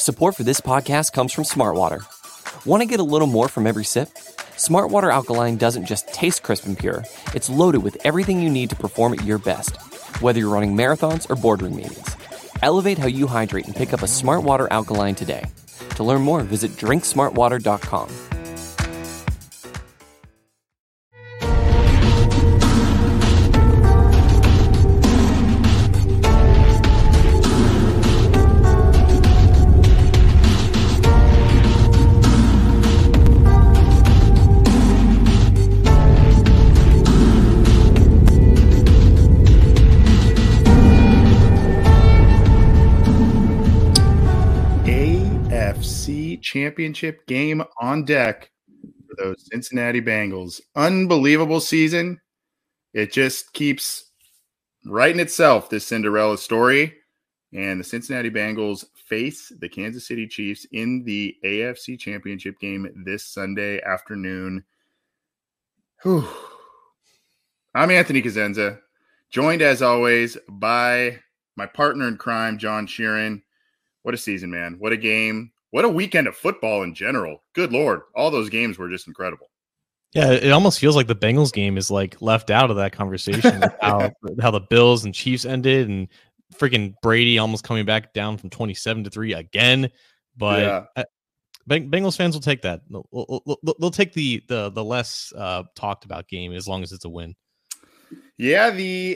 Support for this podcast comes from Smartwater. Want to get a little more from every sip? Smartwater Alkaline doesn't just taste crisp and pure, it's loaded with everything you need to perform at your best, whether you're running marathons or boardroom meetings. Elevate how you hydrate and pick up a Smartwater Alkaline today. To learn more, visit drinksmartwater.com. Championship game on deck for those Cincinnati Bengals. Unbelievable season. It just keeps writing itself, this Cinderella story. And the Cincinnati Bengals face the Kansas City Chiefs in the AFC Championship game this Sunday afternoon. Whew. I'm Anthony Cosenza, joined as always by my partner in crime, John Sheeran. What a season, man. What a game. What a weekend of football in general. Good Lord. All those games were just incredible. Yeah, it almost feels like the Bengals game is like left out of that conversation. how the Bills and Chiefs ended and freaking Brady almost coming back down from 27-3 again. But Bengals fans will take that. They'll take the less talked about game as long as it's a win. Yeah,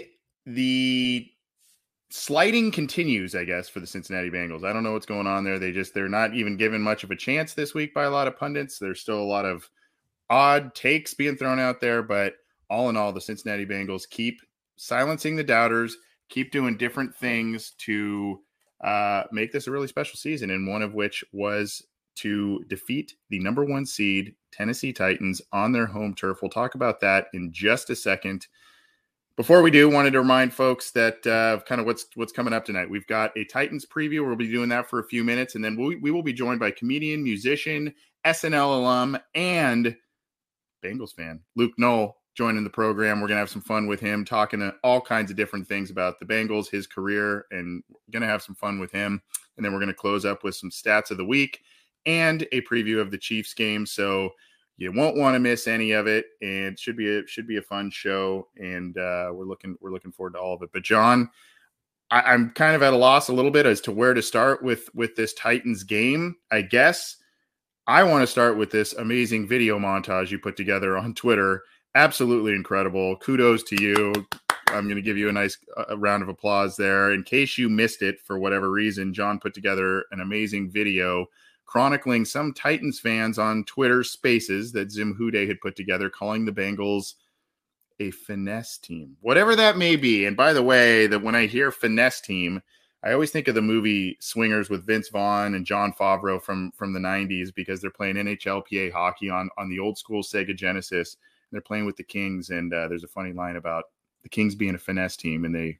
the sliding continues, I guess, for the Cincinnati Bengals. I don't know what's going on there. They're not even given much of a chance this week by a lot of pundits. There's still a lot of odd takes being thrown out there, but all in all, the Cincinnati Bengals keep silencing the doubters, keep doing different things to make this a really special season, and one of which was to defeat the number one seed Tennessee Titans on their home turf. We'll talk about that in just a second. Before we do, wanted to remind folks that kind of what's coming up tonight. We've got a Titans preview. We'll be doing that for a few minutes, and then we will be joined by comedian, musician, SNL alum, and Bengals fan Luke Knoll joining the program. We're going to have some fun with him, talking all kinds of different things about the Bengals, his career, and going to have some fun with him. And then we're going to close up with some stats of the week and a preview of the Chiefs game. So you won't want to miss any of it, and it should be a fun show. And we're looking forward to all of it. But John, I'm kind of at a loss a little bit as to where to start with this Titans game. I guess I want to start with this amazing video montage you put together on Twitter. Absolutely incredible. Kudos to you. I'm going to give you a nice round of applause there. In case you missed it for whatever reason, John put together an amazing video chronicling some Titans fans on Twitter Spaces that Zim Hude had put together, calling the Bengals a finesse team, whatever that may be. And by the way, that when I hear finesse team, I always think of the movie Swingers with Vince Vaughn and Jon Favreau from the 90s, because they're playing NHLPA hockey on the old school Sega Genesis. They're playing with the Kings, and there's a funny line about the Kings being a finesse team, and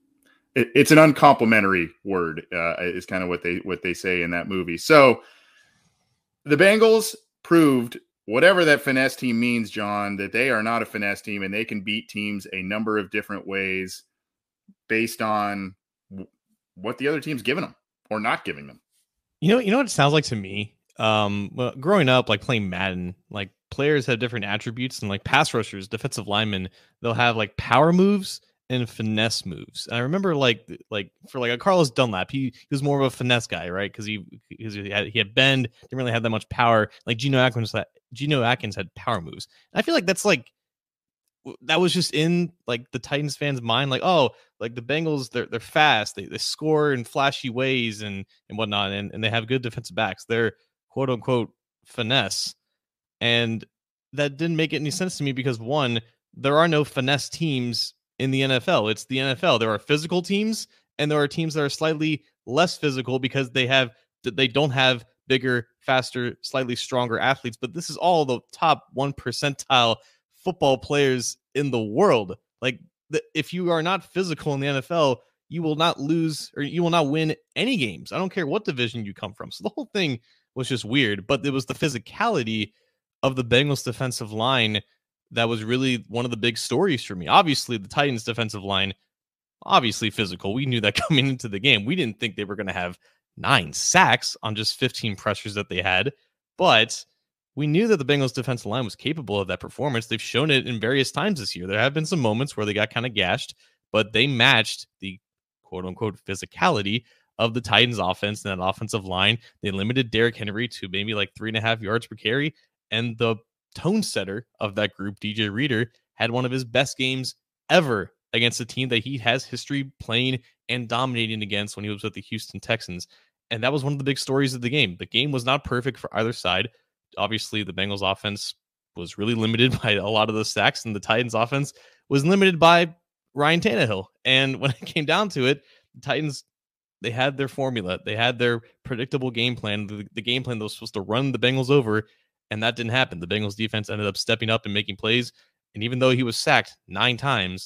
it's an uncomplimentary word is kind of what they say in that movie. So the Bengals proved, whatever that finesse team means, John, that they are not a finesse team, and they can beat teams a number of different ways based on what the other team's giving them or not giving them. You know what it sounds like to me? Well, growing up, like playing Madden, like players have different attributes, and like pass rushers, defensive linemen, they'll have like power moves and finesse moves. And I remember like for like a Carlos Dunlap, he was more of a finesse guy, right? Because he had bend, didn't really have that much power. Like Geno Atkins had power moves. And I feel like that was just in like the Titans fans' mind, like, oh, like the Bengals, they're fast, they score in flashy ways and whatnot, and they have good defensive backs. They're quote unquote finesse. And that didn't make any sense to me, because one, there are no finesse teams in the NFL. It's the NFL. There are physical teams, and there are teams that are slightly less physical because they don't have bigger, faster, slightly stronger athletes. But this is all the top 1 percentile football players in the world. Like, if you are not physical in the NFL, you will not lose, or you will not win any games. I don't care what division you come from. So the whole thing was just weird, but it was the physicality of the Bengals defensive line that was really one of the big stories for me. Obviously, the Titans defensive line, obviously physical. We knew that coming into the game. We didn't think they were going to have 9 sacks on just 15 pressures that they had. But we knew that the Bengals defensive line was capable of that performance. They've shown it in various times this year. There have been some moments where they got kind of gashed, but they matched the quote unquote physicality of the Titans offense and that offensive line. They limited Derrick Henry to maybe like 3.5 yards per carry. And the tone setter of that group, DJ Reader, had one of his best games ever against a team that he has history playing and dominating against when he was with the Houston Texans. And that was one of the big stories of the game. The game was not perfect for either side. Obviously, the Bengals offense was really limited by a lot of the sacks, and the Titans offense was limited by Ryan Tannehill. And when it came down to it, the Titans, they had their formula. They had their predictable game plan, the game plan that was supposed to run the Bengals over, and that didn't happen. The Bengals defense ended up stepping up and making plays. And even though he was sacked 9 times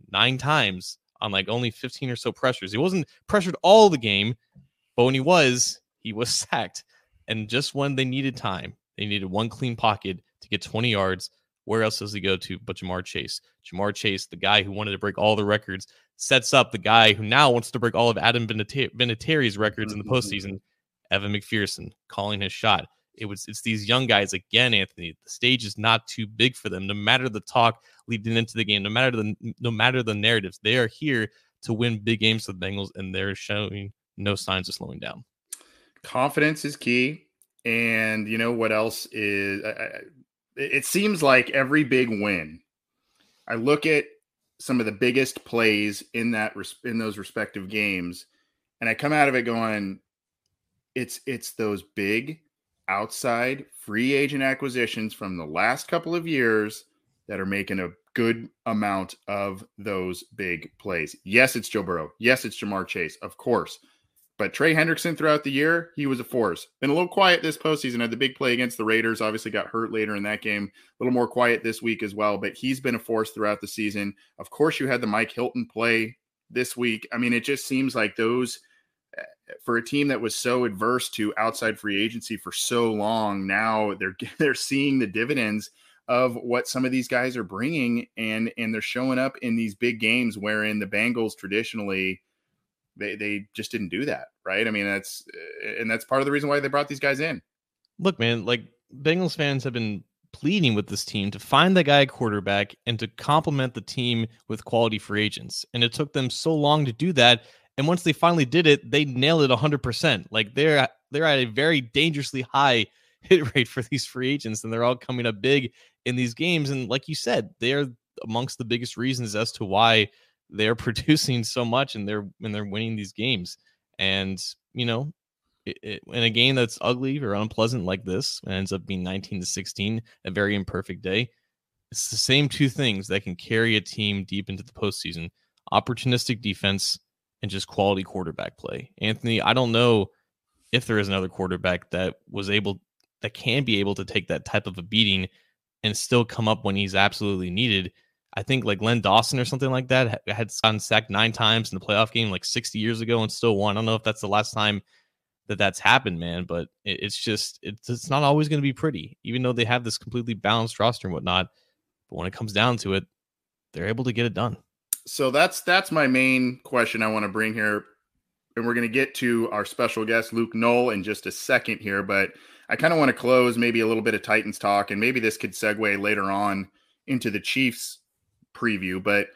on like only 15 or so pressures, he wasn't pressured all the game, but when he was sacked. And just when they needed time, they needed one clean pocket to get 20 yards. Where else does he go to but Ja'Marr Chase? Ja'Marr Chase, the guy who wanted to break all the records, sets up the guy who now wants to break all of Adam Vinatieri's records in the postseason, Evan McPherson, calling his shot. It's these young guys again, Anthony. The stage is not too big for them. No matter the talk leading into the game, no matter the narratives, they are here to win big games for the Bengals, and they're showing no signs of slowing down. Confidence is key, and you know what else is? It seems like every big win, I look at some of the biggest plays in those respective games, and I come out of it going, it's those big outside free agent acquisitions from the last couple of years that are making a good amount of those big plays. Yes, it's Joe Burrow. Yes, it's Ja'Marr Chase, of course. But Trey Hendrickson throughout the year, he was a force. Been a little quiet this postseason. Had the big play against the Raiders. Obviously got hurt later in that game. A little more quiet this week as well. But he's been a force throughout the season. Of course, you had the Mike Hilton play this week. I mean, it just seems like those, for a team that was so adverse to outside free agency for so long, now they're seeing the dividends of what some of these guys are bringing, and they're showing up in these big games wherein the Bengals traditionally they just didn't do that, right? I mean, that's part of the reason why they brought these guys in. Look, man, like Bengals fans have been pleading with this team to find the guy quarterback and to complement the team with quality free agents. And it took them so long to do that. And once they finally did it, they nailed it 100%. Like they're at a very dangerously high hit rate for these free agents, and they're all coming up big in these games. And like you said, they're amongst the biggest reasons as to why they're producing so much and they're winning these games. And, you know, in a game that's ugly or unpleasant like this, it ends up being 19-16, a very imperfect day. It's the same two things that can carry a team deep into the postseason: opportunistic defense and just quality quarterback play. Anthony, I don't know if there is another quarterback that can be able to take that type of a beating and still come up when he's absolutely needed. I think like Len Dawson or something like that had gotten sacked 9 times in the playoff game like 60 years ago and still won. I don't know if that's the last time that's happened, man, but it's not always going to be pretty, even though they have this completely balanced roster and whatnot. But when it comes down to it, they're able to get it done. So that's my main question I want to bring here. And we're going to get to our special guest, Luke Knoll, in just a second here. But I kind of want to close maybe a little bit of Titans talk, and maybe this could segue later on into the Chiefs preview. But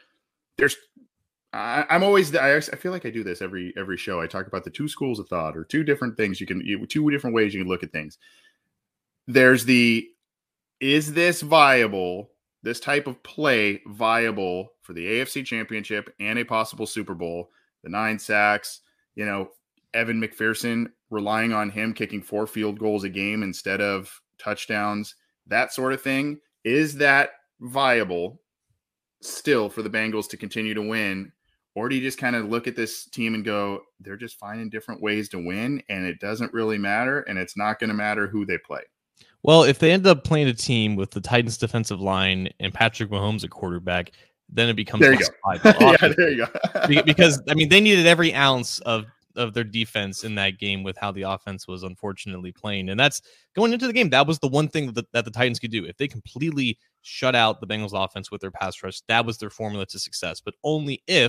I feel like I do this every show. I talk about the 2 schools of thought, or 2 different things 2 different ways you can look at things. There's is this viable? This type of play viable for the AFC Championship and a possible Super Bowl? The 9 sacks, Evan McPherson, relying on him kicking 4 field goals a game instead of touchdowns, that sort of thing. Is that viable still for the Bengals to continue to win? Or do you just kind of look at this team and go, they're just finding different ways to win, and it doesn't really matter, and it's not going to matter who they play? Well, if they end up playing a team with the Titans defensive line and Patrick Mahomes at quarterback, then it becomes there you go. Yeah, there you go. Because I mean, they needed every ounce of their defense in that game with how the offense was unfortunately playing. And that's going into the game. That was the one thing that the Titans could do. If they completely shut out the Bengals offense with their pass rush, that was their formula to success, but only if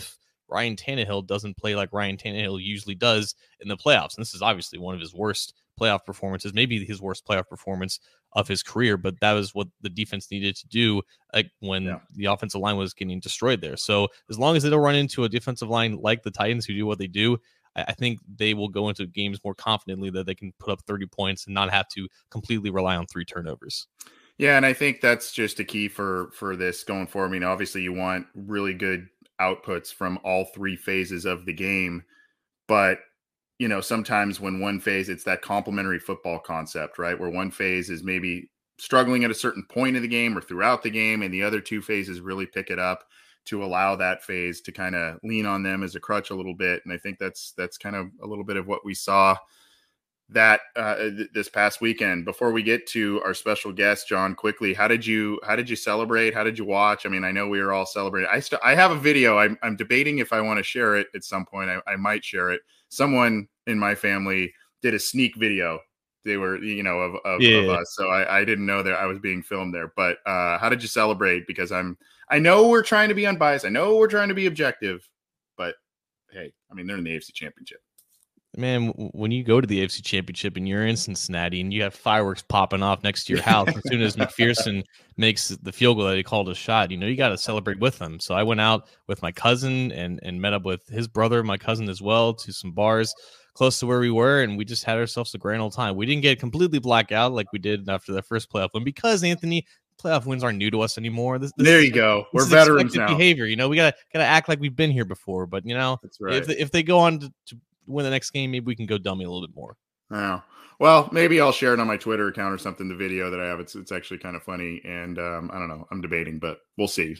Ryan Tannehill doesn't play like Ryan Tannehill usually does in the playoffs. And this is obviously one of his worst playoff performances, maybe his worst playoff performance of his career, but that was what the defense needed to do when the offensive line was getting destroyed there. So as long as they don't run into a defensive line like the Titans who do what they do, I think they will go into games more confidently that they can put up 30 points and not have to completely rely on 3 turnovers. Yeah, and I think that's just a key for this going forward. I mean, obviously you want really good outputs from all 3 phases of the game, but sometimes when one phase, it's that complementary football concept, right? Where one phase is maybe struggling at a certain point of the game or throughout the game, and the other 2 phases really pick it up to allow that phase to kind of lean on them as a crutch a little bit. And I think that's kind of a little bit of what we saw that this past weekend. Before we get to our special guest, John, quickly, how did you celebrate? How did you watch? I mean, I know we were all celebrating. I have a video. I'm debating if I want to share it at some point. I might share it. Someone in my family did a sneak video. They were, of us. So I didn't know that I was being filmed there. But how did you celebrate? Because I know we're trying to be unbiased. I know we're trying to be objective. But hey, I mean, they're in the AFC Championship. Man, when you go to the AFC Championship and you're in Cincinnati and you have fireworks popping off next to your house, as soon as McPherson makes the field goal that he called a shot, you got to celebrate with them. So I went out with my cousin and met up with his brother, my cousin as well, to some bars close to where we were, and we just had ourselves a grand old time. We didn't get completely blacked out like we did after the first playoff win because, Anthony, playoff wins aren't new to us anymore. There you go. We're veterans now. Behavior, we gotta act like we've been here before. But that's right. if they go on to win the next game, maybe we can go dummy a little bit more. Oh, well, maybe I'll share it on my Twitter account or something. The video that I have, it's actually kind of funny, and I don't know. I'm debating, but we'll see.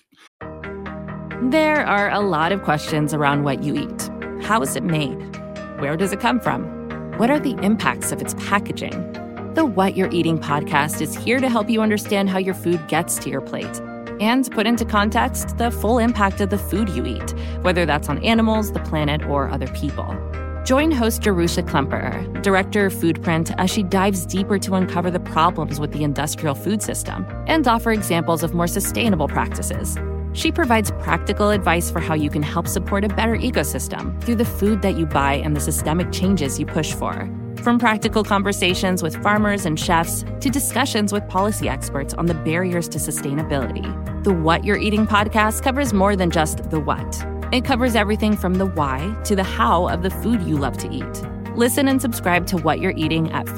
There are a lot of questions around what you eat. How is it made? Where does it come from? What are the impacts of its packaging? The What You're Eating podcast is here to help you understand how your food gets to your plate and put into context the full impact of the food you eat, whether that's on animals, the planet, or other people. Join host Jerusha Klemperer, director of Foodprint, as she dives deeper to uncover the problems with the industrial food system and offer examples of more sustainable practices. She provides practical advice for how you can help support a better ecosystem through the food that you buy and the systemic changes you push for. From practical conversations with farmers and chefs to discussions with policy experts on the barriers to sustainability, the What You're Eating podcast covers more than just the what. It covers everything from the why to the how of the food you love to eat. Listen and subscribe to What You're Eating at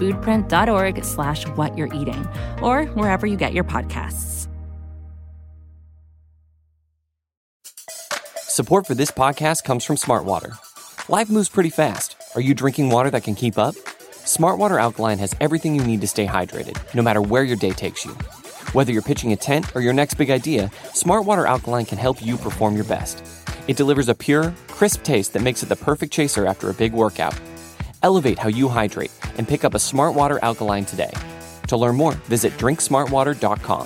foodprint.org/whatyou'reating or wherever you get your podcasts. Support for this podcast comes from Smartwater. Life moves pretty fast. Are you drinking water that can keep up? Smartwater Alkaline has everything you need to stay hydrated, no matter where your day takes you. Whether you're pitching a tent or your next big idea, Smartwater Alkaline can help you perform your best. It delivers a pure, crisp taste that makes it the perfect chaser after a big workout. Elevate how you hydrate and pick up a Smartwater Alkaline today. To learn more, visit drinksmartwater.com.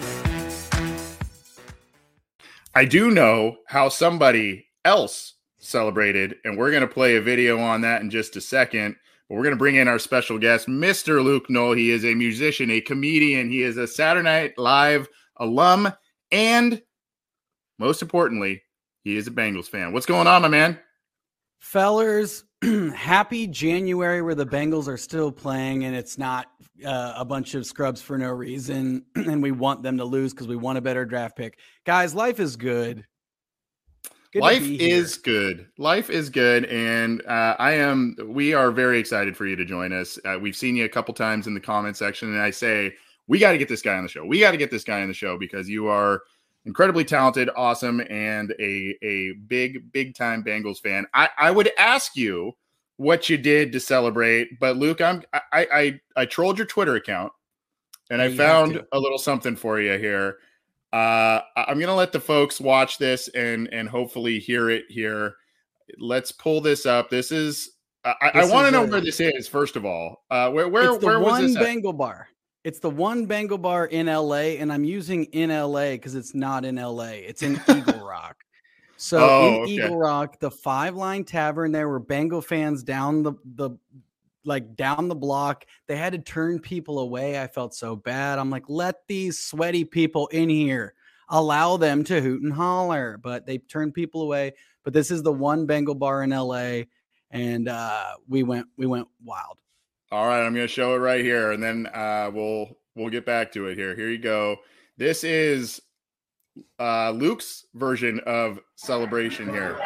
I do know how somebody else celebrated, and we're going to play a video on that in just a second. But we're going to bring in our special guest, Mr. Luke Knoll. He is a musician, a comedian. He is a Saturday Night Live alum, and most importantly, he is a Bengals fan. What's going on, my man? Fellers, happy January where the Bengals are still playing and it's not a bunch of scrubs for no reason, and we want them to lose because we want a better draft pick. Guys, life is good. Life is good. Life is good, and we are very excited for you to join us. We've seen you a couple times in the comment section, and I say, we got to get this guy on the show. We got to get this guy on the show because you are incredibly talented, awesome, and a big time Bengals fan. I would ask you what you did to celebrate, but Luke, I trolled your Twitter account, and I found a little something for you here. I'm going to let the folks watch this and hopefully hear it here. Let's pull this up. This is I want to know where this is, first of all. Where was this at? Bengal bar. It's the one Bengal bar in LA, and I'm using in LA because it's not in LA. It's in Eagle Rock. So Eagle Rock, the 5-Line Tavern, there were Bengal fans down the block. They had to turn people away. I felt so bad. I'm like, let these sweaty people in here. allow them to hoot and holler, but they turn people away. But this is the one Bengal bar in LA, and we went wild. All right, I'm going to show it right here, and then we'll get back to it here. Here you go. This is Luke's version of Celebration here.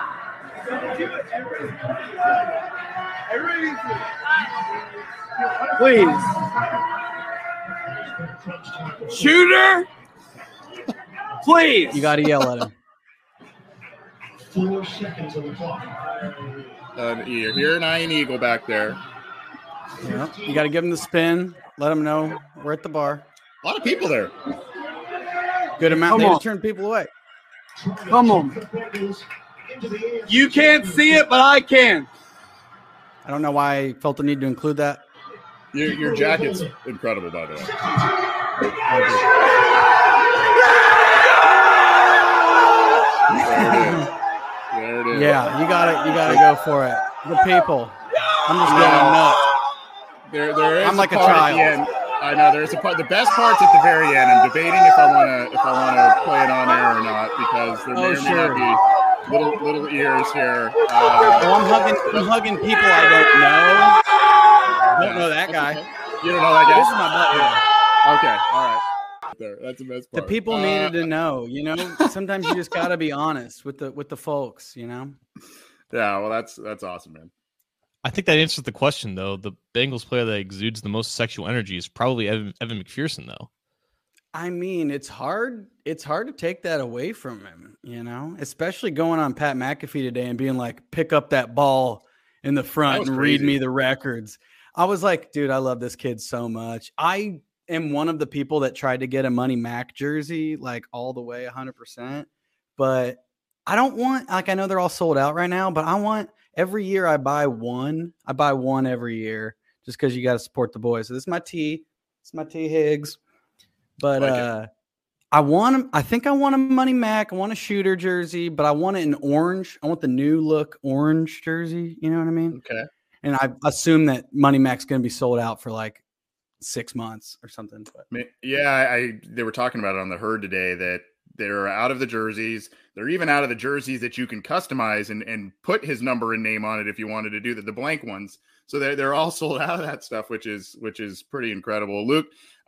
Please. Shooter! Please! You got to yell at him. 4 seconds on the clock. You're hearing Iron Eagle back there. Yeah, you got to give him the spin. Let him know we're at the bar. A lot of people there. Good amount. They just turn people away. Come on. You can't see it, but I can. I don't know why I felt the need to include that. Your jacket's incredible, by the way. There it is. Yeah, you gotta go for it. The people. I'm just going nuts. There is I'm like a part child. At the end. I know there's a part. The best part's at the very end. I'm debating if I wanna play it on air or not because there may or may not be little ears here. I'm hugging people I don't know. I don't know that guy. Okay. You don't know that guy? This is my butt. Okay, all right. There, that's the best The part. people needed to know. Sometimes you just gotta be honest with the folks. Yeah, well, that's awesome, man. I think that answers the question, though. The Bengals player that exudes the most sexual energy is probably Evan McPherson, though. I mean, it's hard. It's hard to take that away from him, especially going on Pat McAfee today and being like, pick up that ball in the front and read me the records. I was like, dude, I love this kid so much. I am one of the people that tried to get a Money Mac jersey, like all the way 100%. But I don't want, like, I know they're all sold out right now, but I want every year I buy one. I buy one every year just because you got to support the boys. So this is my T. It's my T Higgs. But I think I want a Money Mac. I want a Shooter jersey, but I want it in orange. I want the new look orange jersey. You know what I mean? Okay. And I assume that Money Mac's going to be sold out for like 6 months or something. But. Yeah, they were talking about it on the Herd today that they're out of the jerseys. They're even out of the jerseys that you can customize and put his number and name on it if you wanted to do the blank ones. So they're all sold out of that stuff, which is pretty incredible. Luke,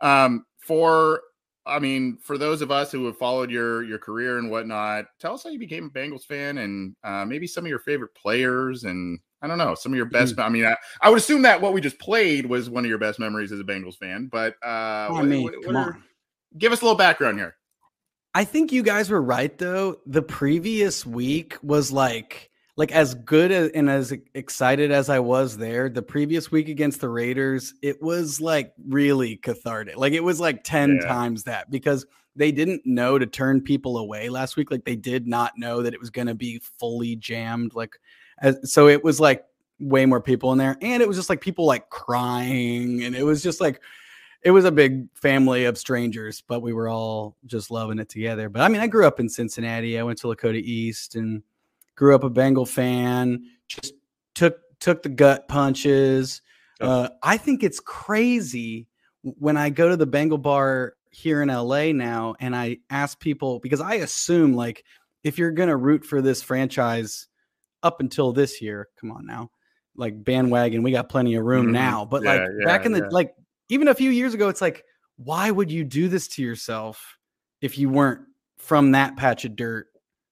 for those of us who have followed your career and whatnot, tell us how you became a Bengals fan and maybe some of your favorite players and I don't know, some of your best. I mean, I would assume that what we just played was one of your best memories as a Bengals fan, but come on. Give us a little background here. I think you guys were right, though. The previous week was like as good and as excited as I was there. The previous week against the Raiders, it was like really cathartic. Like it was like 10 times that because they didn't know to turn people away last week. Like they did not know that it was going to be fully jammed. So it was like way more people in there. And it was just like people like crying. And it was just like, it was a big family of strangers, but we were all just loving it together. But I mean, I grew up in Cincinnati. I went to Lakota East and grew up a Bengal fan, just took the gut punches. I think it's crazy when I go to the Bengal bar here in LA now and I ask people, because I assume like if you're going to root for this franchise up until this year, come on now, like bandwagon, we got plenty of room now. But back in the, like even a few years ago, it's like, why would you do this to yourself if you weren't from that patch of dirt?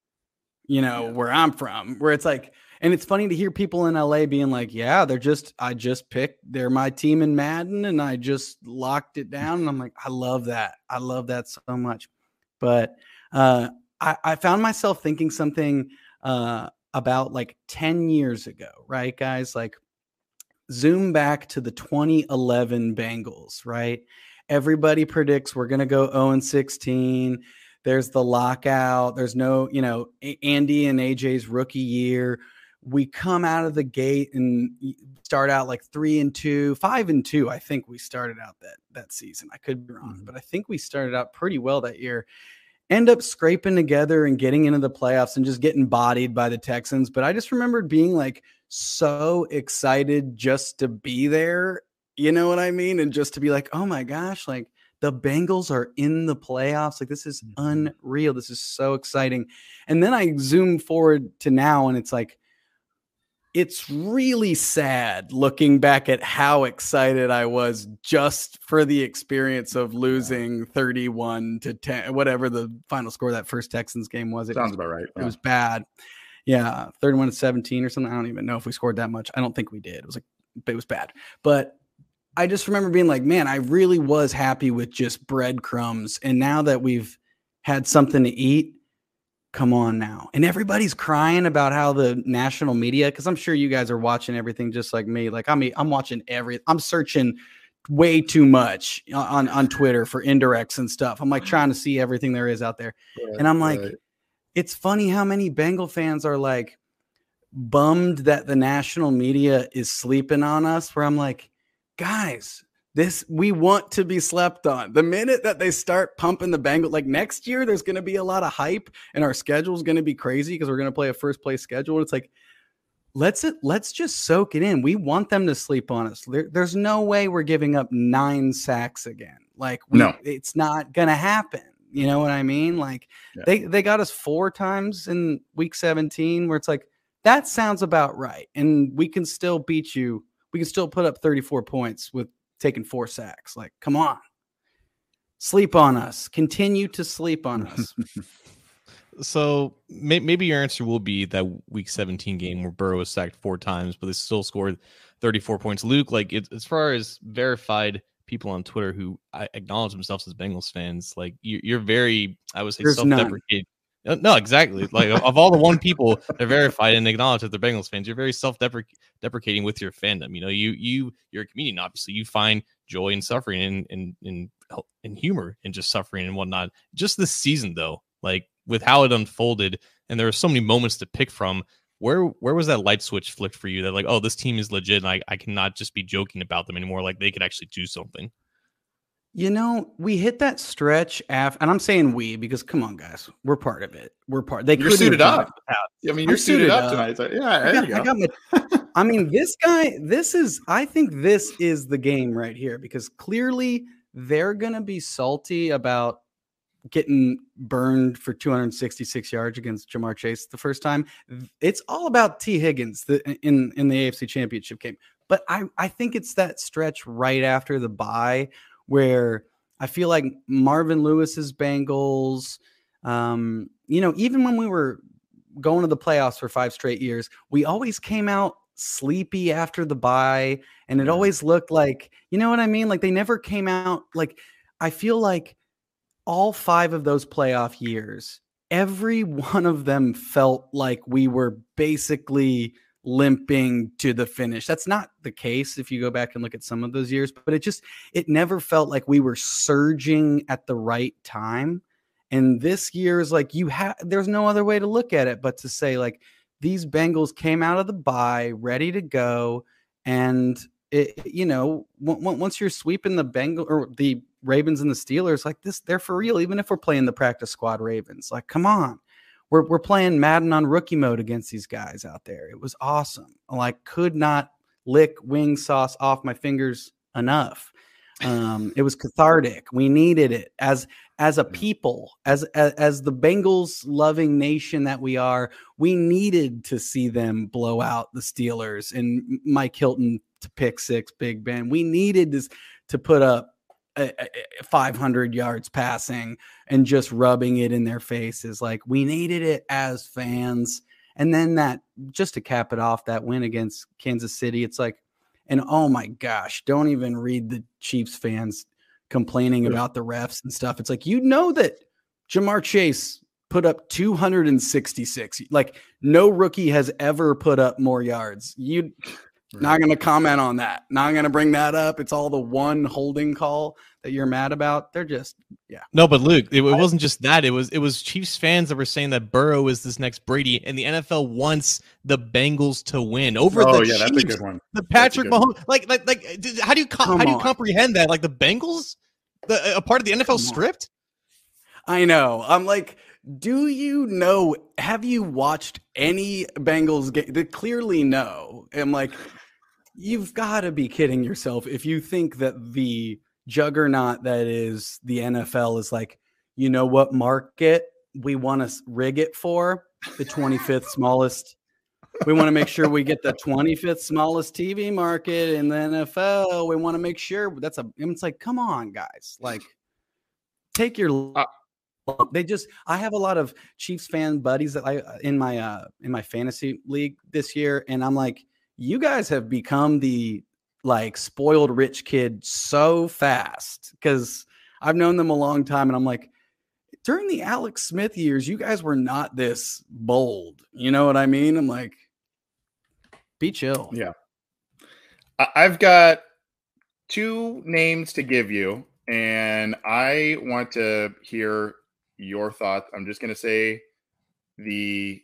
Where I'm from, where it's like, and it's funny to hear people in LA being like, yeah, they're my team in Madden and I just locked it down. And I'm like, I love that. I love that so much. But I found myself thinking something about like 10 years ago, right, guys? Like zoom back to the 2011 Bengals, right? Everybody predicts we're going to go 0-16. There's the lockout. There's no, Andy and AJ's rookie year. We come out of the gate and start out like 3-2, 5-2. I think we started out that season. I could be wrong, but I think we started out pretty well that year. End up scraping together and getting into the playoffs and just getting bodied by the Texans. But I just remembered being like so excited just to be there. You know what I mean? And just to be like, oh my gosh, like the Bengals are in the playoffs. Like, this is unreal. This is so exciting. And then I zoom forward to now, and it's like, it's really sad looking back at how excited I was just for the experience of losing 31-10, whatever the final score of that first Texans game was. Sounds about right. It was bad. Yeah, 31-17 or something. I don't even know if we scored that much. I don't think we did. It was bad. But I just remember being like, man, I really was happy with just breadcrumbs. And now that we've had something to eat, come on now. And everybody's crying about how the national media, because I'm sure you guys are watching everything just like me. Like, I'm watching I'm searching way too much on Twitter for indirects and stuff. I'm like trying to see everything there is out there. Right, and I'm like, it's funny how many Bengal fans are like bummed that the national media is sleeping on us, where I'm like, guys, we want to be slept on. The minute that they start pumping the Bengals, like next year, there's going to be a lot of hype and our schedule is going to be crazy because we're going to play a first place schedule. It's like, let's just soak it in. We want them to sleep on us. There's no way we're giving up 9 sacks again. Like, no, it's not going to happen. You know what I mean? Like, they got us 4 times in week 17 where it's like, that sounds about right. And we can still beat you. We can still put up 34 points with taking 4 sacks. Like, come on, sleep on us. Continue to sleep on us. So maybe your answer will be that week 17 game where Burrow was sacked 4 times, but they still scored 34 points. Luke, like, as far as verified people on Twitter who acknowledge themselves as Bengals fans, like you're very, I would say, self-deprecating. No, exactly. Like, of all the 1 people that are verified and acknowledge that they're Bengals fans, you're very self-deprecating with your fandom. You know, you're a comedian. Obviously, you find joy in suffering and humor in just suffering and whatnot. Just this season, though, like with how it unfolded, and there were so many moments to pick from. Where was that light switch flicked for you? That like, oh, this team is legit. And I cannot just be joking about them anymore. Like, they could actually do something. You know, we hit that stretch after, and I'm saying we because, come on, guys, we're part of it. You're suited up. I mean, you're suited up tonight. So, yeah, there you go. I mean, I think this is the game right here, because clearly they're going to be salty about getting burned for 266 yards against Jamar Chase the first time. It's all about T. Higgins in the AFC Championship game. But I think it's that stretch right after the bye where I feel like Marvin Lewis's Bengals, you know, even when we were going to the playoffs for 5 straight years, we always came out sleepy after the bye, and it always looked like, you know what I mean? Like, they never came out like, I feel like all 5 of those playoff years, every one of them felt like we were basically limping to the finish. That's not the case if you go back and look at some of those years, but it never felt like we were surging at the right time. And this year is like, there's no other way to look at it but to say, like, these Bengals came out of the bye ready to go. And you know, once you're sweeping the Bengals or the Ravens and the Steelers like this, they're for real. Even if we're playing the practice squad Ravens, like, come on. We're playing Madden on rookie mode against these guys out there. It was awesome. Like, could not lick wing sauce off my fingers enough. It was cathartic. We needed it as a people, as the Bengals loving nation that we are. We needed to see them blow out the Steelers and Mike Hilton to pick 6 Big Ben. We needed this to put up 500 yards passing and just rubbing it in their faces. Like, we needed it as fans. And then that, just to cap it off, that win against Kansas City, it's like, and oh my gosh, don't even read the Chiefs fans complaining about the refs and stuff. It's like, you know that Jamar Chase put up 266. Like, no rookie has ever put up more yards. Not going to comment on that. Not going to bring that up. It's all the one holding call that you're mad about. They're just, yeah. No, but Luke, it wasn't just that. It was Chiefs fans that were saying that Burrow is this next Brady, and the NFL wants the Bengals to win over the Chiefs. That's a good one. The Patrick Mahomes, like, how do you comprehend that? Like, the Bengals, a part of the NFL script? I know. I'm like, do you know? Have you watched any Bengals game? They clearly no. I'm like, you've got to be kidding yourself if you think that the juggernaut that is the NFL is like, you know what market we want to rig it for? The 25th smallest. We want to make sure we get the 25th smallest TV market in the NFL. We want to make sure it's like, come on, guys, like take your, I have a lot of Chiefs fan buddies that in my fantasy league this year. And I'm like, you guys have become the like spoiled rich kid so fast because I've known them a long time. And I'm like, during the Alex Smith years, you guys were not this bold. You know what I mean? I'm like, be chill. Yeah. I've got 2 names to give you, and I want to hear your thoughts. I'm just going to say the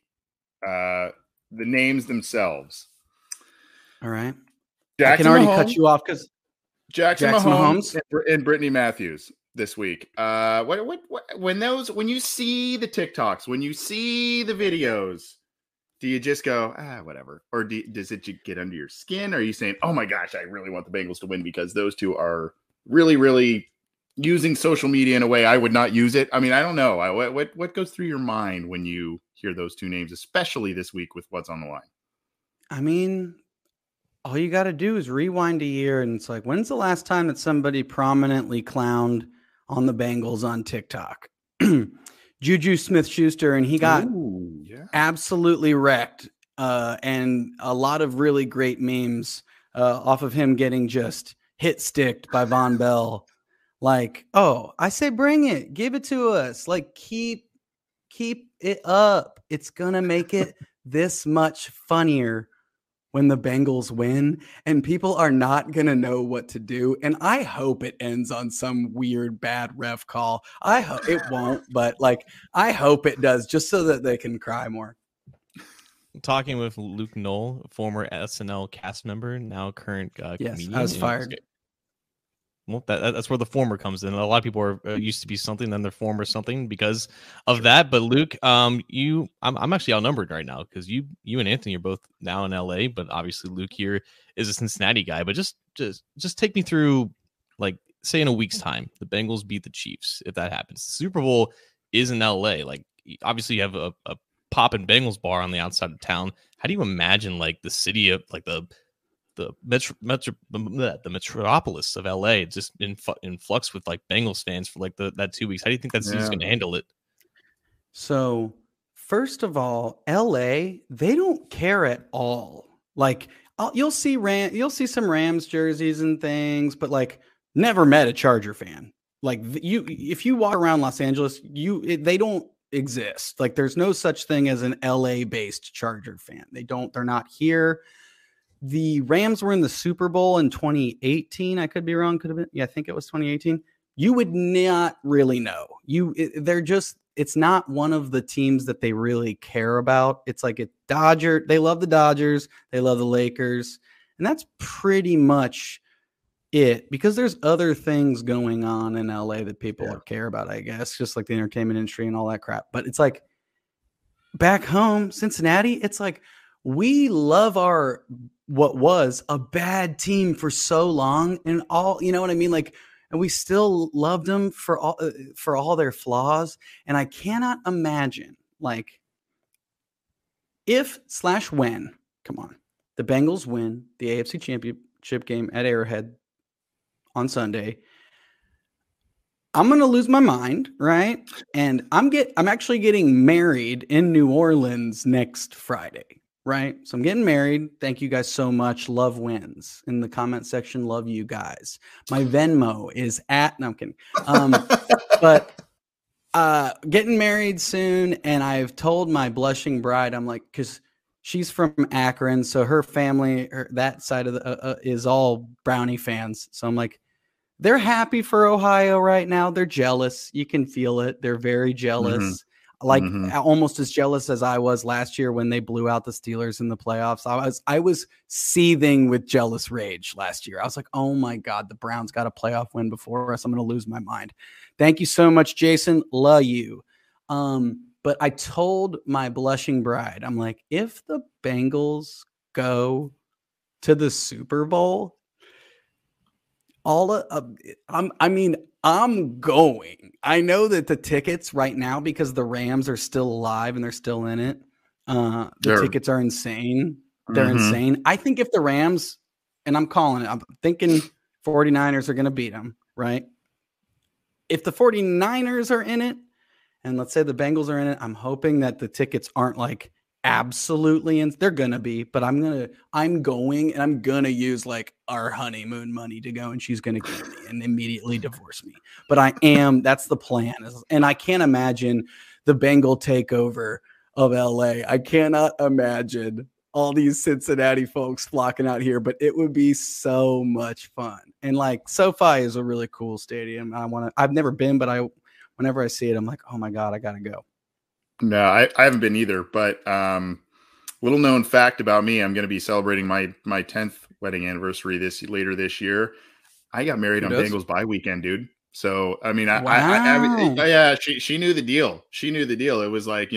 names themselves. All right. Jackson I can already Mahomes, cut you off because Jackson Mahomes and Brittany Matthews this week. When you see the TikToks, when you see the videos, do you just go, whatever? Or does it get under your skin? Or are you saying, oh my gosh, I really want the Bengals to win because those two are really, really using social media in a way I would not use it? I mean, I don't know. What goes through your mind when you hear those 2 names, especially this week with what's on the line? I mean, all you got to do is rewind a year, and it's like, when's the last time that somebody prominently clowned on the Bengals on TikTok? Juju Smith-Schuster, and he got absolutely wrecked, and a lot of really great memes off of him getting just hit sticked by Von Bell. Like, oh, I say bring it, give it to us. Like, keep it up. It's gonna make it this much funnier when the Bengals win, and people are not going to know what to do. And I hope it ends on some weird bad ref call. I hope it won't, but like, I hope it does just so that they can cry more. Talking with Luke Knoll, former SNL cast member, now current comedian. I was fired. Well, that's where the former comes in. A lot of people are used to be something, then they're former something because of that. But Luke, I'm actually outnumbered right now because you and Anthony are both now in LA, but obviously Luke here is a Cincinnati guy. But just take me through, like, say in a week's time, the Bengals beat the Chiefs. If that happens, the Super Bowl is in LA. Like, obviously you have a poppin' Bengals bar on the outside of town. How do you imagine like the city of like the metropolis of LA just in flux with like Bengals fans for like that 2 weeks? How do you think that city's going to handle it? So first of all, LA, they don't care at all. Like, you'll see some Rams jerseys and things, but like never met a Charger fan. Like, if you walk around Los Angeles, they don't exist. Like, there's no such thing as an LA based Charger fan. They're not here. The Rams were in the Super Bowl in 2018. I could be wrong. Could have been. Yeah, I think it was 2018. You would not really know. It's not one of the teams that they really care about. It's like they love the Dodgers. They love the Lakers. And that's pretty much it, because there's other things going on in LA that people care about, I guess, just like the entertainment industry and all that crap. But it's like back home, Cincinnati, it's like, we love what was a bad team for so long, and all, you know what I mean? Like, and we still loved them for all their flaws. And I cannot imagine, like, when the Bengals win the AFC Championship game at Arrowhead on Sunday, I'm going to lose my mind, right? And I'm actually getting married in New Orleans next Friday. Right. So I'm getting married. Thank you guys so much. Love wins in the comment section. Love you guys. My Venmo is no, I'm kidding. But getting married soon. And I've told my blushing bride, I'm like, because she's from Akron. So her family, that side of is all Brownie fans. So I'm like, they're happy for Ohio right now. They're jealous. You can feel it. They're very jealous. Mm-hmm. Like, almost as jealous as I was last year when they blew out the Steelers in the playoffs. I was seething with jealous rage last year. I was like, oh my God, the Browns got a playoff win before us. I'm going to lose my mind. Thank you so much, Jason. Love you. But I told my blushing bride, I'm like, if the Bengals go to the Super Bowl, I'm going. I know that the tickets right now, because the Rams are still alive and they're still in it. Tickets are insane. They're insane. I think if the Rams, and I'm calling it, I'm thinking 49ers are going to beat them, right? If the 49ers are in it, and let's say the Bengals are in it, I'm hoping that the tickets aren't like absolutely in. They're going to be, but I'm going and I'm going to use like our honeymoon money to go, and she's going to kill me and immediately divorce me. But that's the plan. And I can't imagine the Bengal takeover of LA. I cannot imagine all these Cincinnati folks flocking out here, but it would be so much fun. And like SoFi is a really cool stadium. I've never been, but whenever I see it, I'm like, oh my God, I got to go. No, I haven't been either, but little known fact about me, I'm going to be celebrating my 10th wedding anniversary later this year. I got married on Bengals bye weekend, dude. So, I mean, yeah, she knew the deal. She knew the deal. It was like,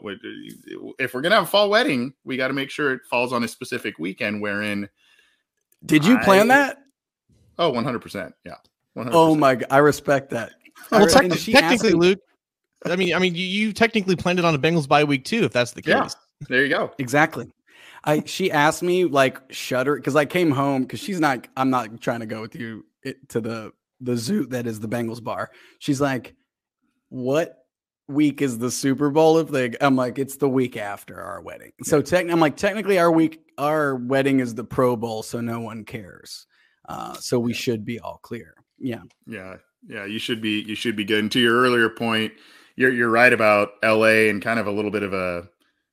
if we're going to have a fall wedding, we got to make sure it falls on a specific weekend wherein. Did you plan that? Oh, 100%. Yeah. 100%. Oh my God. I respect that. Well, technically, Luke, I mean, you technically planned it on a Bengals bye week too, if that's the case. Yeah, there you go. Exactly. She asked me like shudder because I came home because I'm not trying to go with you to the zoo that is the Bengals bar. She's like, what week is the Super Bowl? I'm like, it's the week after our wedding. So I'm like, technically our wedding is the Pro Bowl, so no one cares. So we should be all clear. Yeah. Yeah. You should be good. And to your earlier point, you're right about LA and kind of a little bit of a,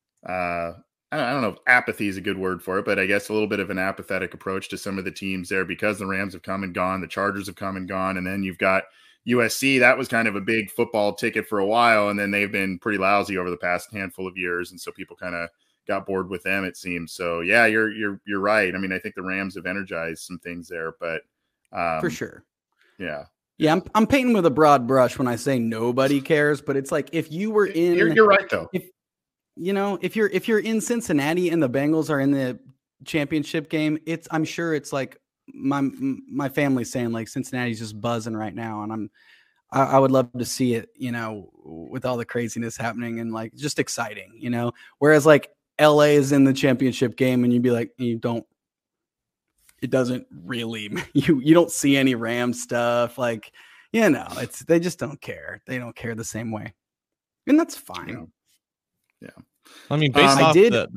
I don't know if apathy is a good word for it, but I guess a little bit of an apathetic approach to some of the teams there because the Rams have come and gone, the Chargers have come and gone, and then you've got USC. That was kind of a big football ticket for a while, and then they've been pretty lousy over the past handful of years, and so people kind of got bored with them, it seems. So yeah, you're right. I mean, I think the Rams have energized some things there, but for sure, yeah. Yeah, I'm painting with a broad brush when I say nobody cares, but it's like if you were in, you're right though. If you're in Cincinnati and the Bengals are in the championship game, I'm sure it's like my family's saying like Cincinnati's just buzzing right now, and I would love to see it, with all the craziness happening and like just exciting, Whereas like LA is in the championship game and you'd be like, it doesn't really, you don't see any Rams stuff. Like, they just don't care. They don't care the same way. And that's fine. Yeah. I mean, based off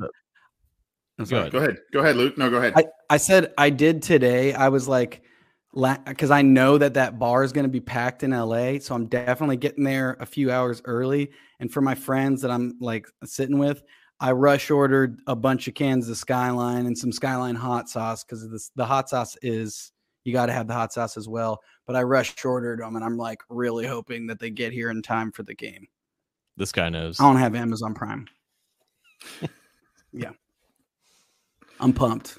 Go ahead, Luke. No, go ahead. I said I did today. I was like, because I know that bar is going to be packed in LA. So I'm definitely getting there a few hours early. And for my friends that I'm like sitting with, I rush ordered a bunch of cans of Skyline and some Skyline hot sauce because the hot sauce you got to have the hot sauce as well. But I rush ordered them, and I'm like really hoping that they get here in time for the game. This guy knows. I don't have Amazon Prime. Yeah, I'm pumped.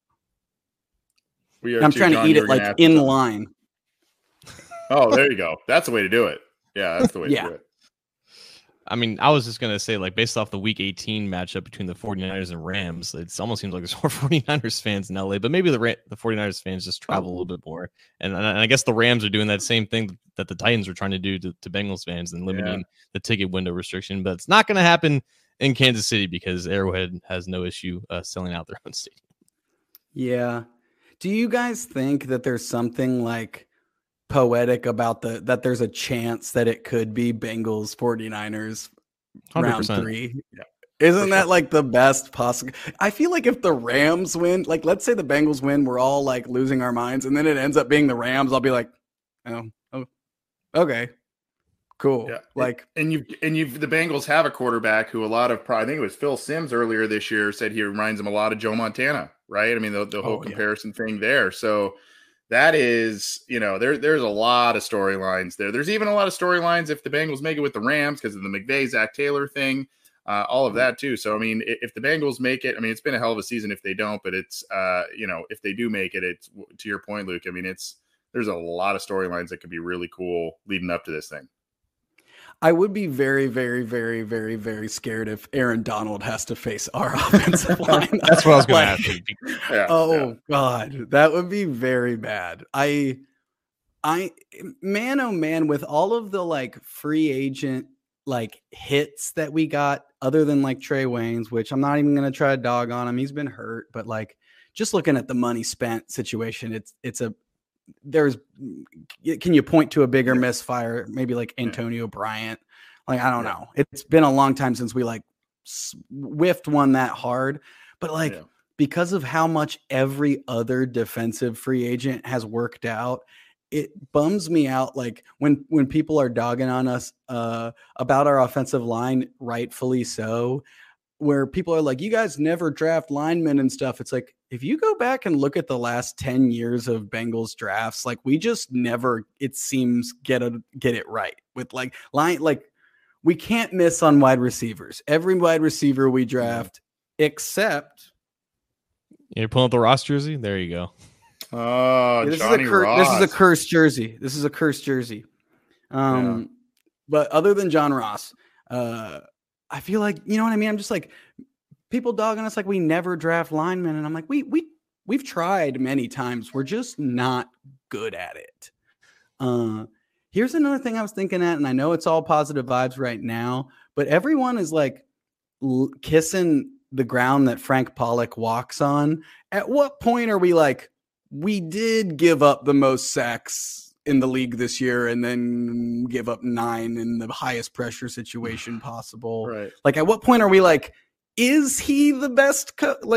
I'm trying to eat it like in line. Oh, there you go. That's the way to do it. Yeah, that's the way to do it. I mean, I was just going to say, like, based off the Week 18 matchup between the 49ers and Rams, it almost seems like there's more 49ers fans in LA, but maybe the 49ers fans just travel a little bit more. And I guess the Rams are doing that same thing that the Titans are trying to do to Bengals fans and limiting the ticket window restriction. But it's not going to happen in Kansas City because Arrowhead has no issue selling out their own stadium. Yeah. Do you guys think that there's something like poetic about that there's a chance that it could be Bengals 49ers 100%. round 3? Yeah. Isn't that like the best possible? I feel like if the Rams win, like let's say the Bengals win, we're all like losing our minds, and then it ends up being the Rams, I'll be like, oh okay, cool. Yeah. Like, and the Bengals have a quarterback who I think it was Phil Simms earlier this year said he reminds him a lot of Joe Montana, right? I mean the whole comparison thing there. So that is, there's a lot of storylines there. There's even a lot of storylines if the Bengals make it with the Rams because of the McVay, Zach Taylor thing, all of that too. So, I mean, if the Bengals make it, I mean, it's been a hell of a season if they don't, but it's, if they do make it, it's to your point, Luke. I mean, there's a lot of storylines that could be really cool leading up to this thing. I would be very, very, very, very, very scared if Aaron Donald has to face our offensive line. That's what I was going to ask you. God, that would be very bad. I, man, oh man, with all of the like free agent like hits that we got, other than like Trey Waynes, which I'm not even going to try to dog on him. He's been hurt, but like just looking at the money spent situation, can you point to a bigger misfire? Maybe like Antonio Bryant. Like, I don't know. It's been a long time since we like whiffed one that hard, but like because of how much every other defensive free agent has worked out, it bums me out. Like when people are dogging on us about our offensive line, rightfully so, where people are like, you guys never draft linemen and stuff. It's like, if you go back and look at the last 10 years of Bengals drafts, like we just never, it seems, get it right with like we can't miss on wide receivers. Every wide receiver we draft, except you're pulling up the Ross jersey. There you go. Oh, this Johnny Ross. This is a cursed jersey. But other than John Ross, I feel like, you know what I mean? I'm just like, people dogging us like we never draft linemen. And I'm like, we've tried many times. We're just not good at it. Here's another thing I was thinking at, and I know it's all positive vibes right now, but everyone is like kissing the ground that Frank Pollock walks on. At what point are we like, we did give up the most sacks in the league this year and then give up 9 in the highest pressure situation possible? Right. Like, at what point are we like, is he the best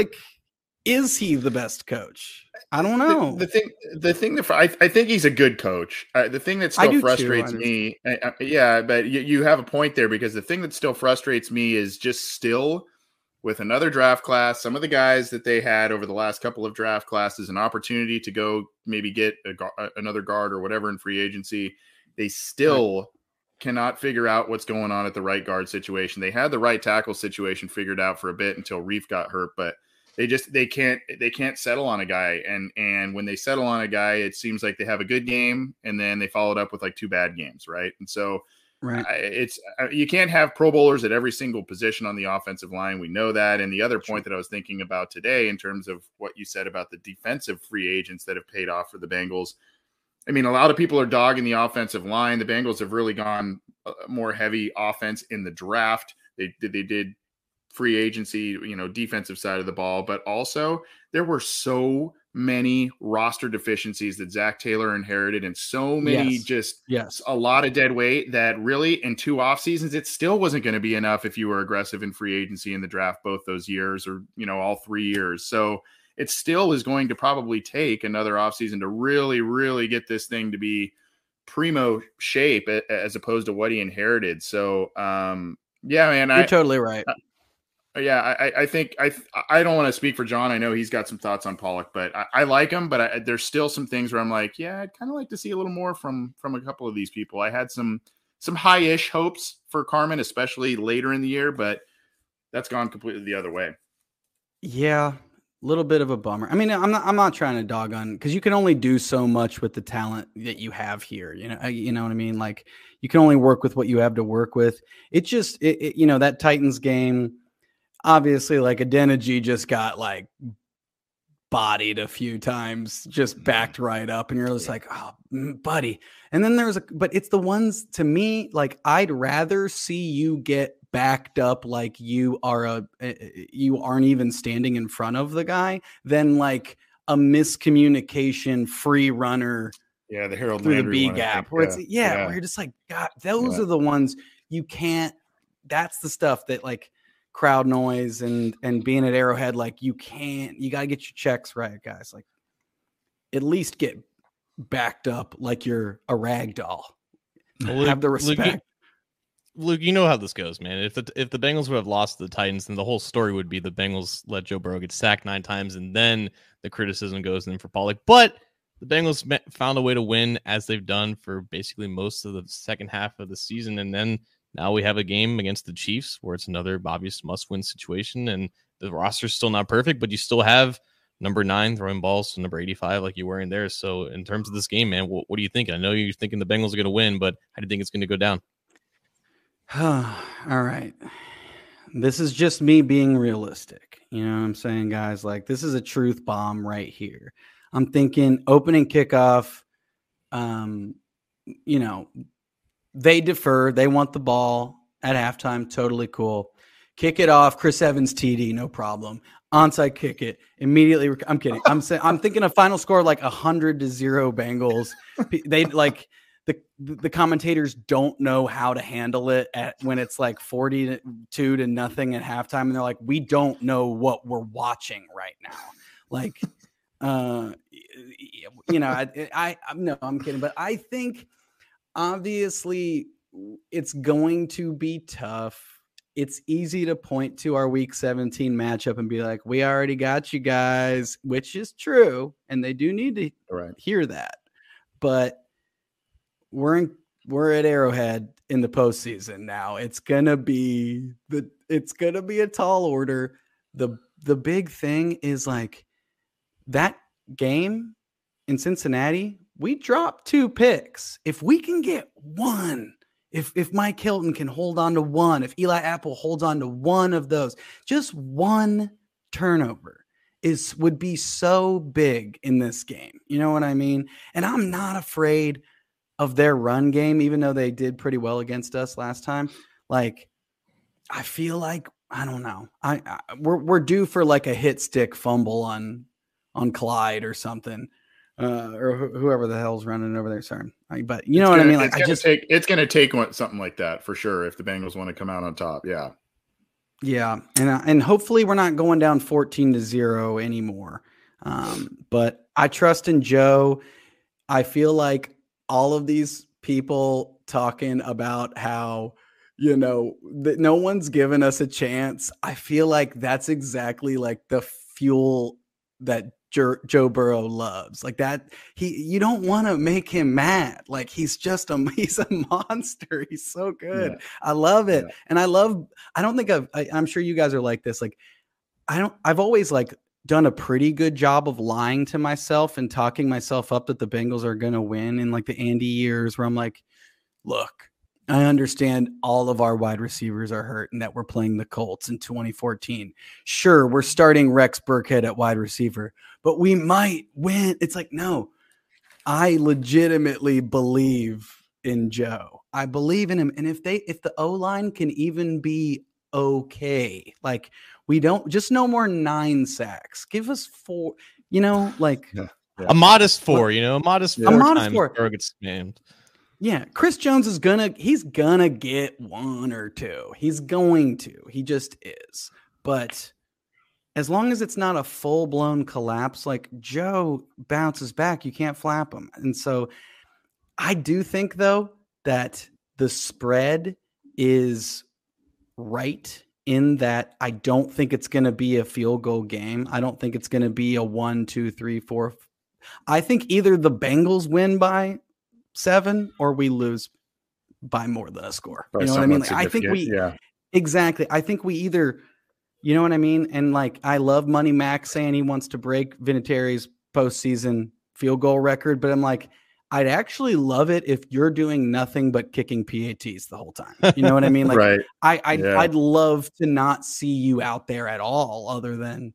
is he the best coach? I don't know. The thing that I think he's a good coach. The thing that still frustrates me, but you have a point there, because the thing that still frustrates me is just still with another draft class, some of the guys that they had over the last couple of draft classes, an opportunity to go maybe get another guard or whatever in free agency, they still cannot figure out what's going on at the right guard situation. They had the right tackle situation figured out for a bit until Reef got hurt, but they can't settle on a guy. And when they settle on a guy, it seems like they have a good game and then they followed up with like 2 bad games. Right. And so you can't have Pro Bowlers at every single position on the offensive line. We know that. And the other point that I was thinking about today, in terms of what you said about the defensive free agents that have paid off for the Bengals, I mean, a lot of people are dogging the offensive line. The Bengals have really gone more heavy offense in the draft. They did free agency, defensive side of the ball, but also there were so many roster deficiencies that Zach Taylor inherited, and so many a lot of dead weight that really in 2 off seasons, it still wasn't going to be enough if you were aggressive in free agency in the draft both those years, or, all 3 years. So it still is going to probably take another offseason to really, really get this thing to be primo shape as opposed to what he inherited. So, man, you're totally right. I think I don't want to speak for John. I know he's got some thoughts on Pollock, but I like him. But there's still some things where I'm like, I'd kind of like to see a little more from a couple of these people. I had some high-ish hopes for Carmen, especially later in the year, but that's gone completely the other way. Yeah, a little bit of a bummer. I mean, I'm not trying to dog on, because you can only do so much with the talent that you have here. You know what I mean? Like, you can only work with what you have to work with. It just, that Titans game. Obviously, like, Adeniji just got like bodied a few times, just backed right up, and you're just like, oh, buddy. And then but it's the ones, to me, like, I'd rather see you get backed up like you aren't even standing in front of the guy than like a miscommunication free runner. Yeah, the Harold through Landry the B gap, where it's where you're just like, God, those are the ones you can't. That's the stuff that, like, crowd noise and being at Arrowhead, like, you got to get your checks right, guys. Like, at least get backed up like you're a rag doll. Have the respect. Luke, you know how this goes, man. If the Bengals would have lost to the Titans, then the whole story would be the Bengals let Joe Burrow get sacked 9 times, and then the criticism goes in for Pollock. But the Bengals found a way to win, as they've done for basically most of the second half of the season, and then now we have a game against the Chiefs where it's another obvious must-win situation, and the roster's still not perfect, but you still have number 9 throwing balls to number 85 like you were in there. So in terms of this game, man, what do you think? I know you're thinking the Bengals are going to win, but how do you think it's going to go down? All right. This is just me being realistic. You know what I'm saying, guys? Like, this is a truth bomb right here. I'm thinking opening kickoff, you know, they defer. They want the ball at halftime. Totally cool. Kick it off. Chris Evans TD, no problem. Onside kick it immediately. I'm kidding. I'm thinking a final score like 100-0 Bengals. They like the commentators don't know how to handle it when it's like 42-0 at halftime, and they're like, we don't know what we're watching right now. Like, you know, no, I'm kidding, but I think obviously it's going to be tough. It's easy to point to our week 17 matchup and be like, we already got you guys, which is true. And they do need to hear that. But we're at Arrowhead in the postseason now. It's going to be a tall order. The big thing is like that game in Cincinnati, we dropped 2 picks. If we can get one, if Mike Hilton can hold on to one, if Eli Apple holds on to one of those, just one turnover would be so big in this game. You know what I mean? And I'm not afraid of their run game, even though they did pretty well against us last time. Like, I feel like, I don't know. We're due for like a hit stick fumble on Clyde or something. Or whoever the hell's running over there. Sorry, but you know what I mean. Like, it's going to take something like that for sure if the Bengals want to come out on top. Yeah, and hopefully we're not going down 14-0 anymore. But I trust in Joe. I feel like all of these people talking about how, you know, that no one's given us a chance. I feel like that's exactly like the fuel that Joe Burrow loves. Like that, you don't want to make him mad. Like he's a monster. He's so good. Yeah. I love it. Yeah. And I'm sure you guys are like this. Like I've always like done a pretty good job of lying to myself and talking myself up that the Bengals are going to win in like the Andy years where I'm like, look, I understand all of our wide receivers are hurt and that we're playing the Colts in 2014. Sure, we're starting Rex Burkhead at wide receiver, but we might win. It's like, no, I legitimately believe in Joe. I believe in him. And if the O-line can even be okay, like we don't just no more 9 sacks. Give us 4, you know, like a modest 4, you know, a modest 4 gets named. Yeah, Chris Jones he's gonna get 1 or 2. He's going to. He just is. But as long as it's not a full-blown collapse, like Joe bounces back, you can't flap him. And so I do think, though, that the spread is right in that I don't think it's going to be a field goal game. I don't think it's going to be a 1, 2, 3, 4. I think either the Bengals win by 7 or we lose by more than a score. You know what I mean? Like, I think exactly. I think we either, you know what I mean? And like, I love Money Mac saying he wants to break Vinatieri's postseason field goal record, but I'm like, I'd actually love it if you're doing nothing but kicking PATs the whole time. You know what I mean? Like, right. I'd love to not see you out there at all other than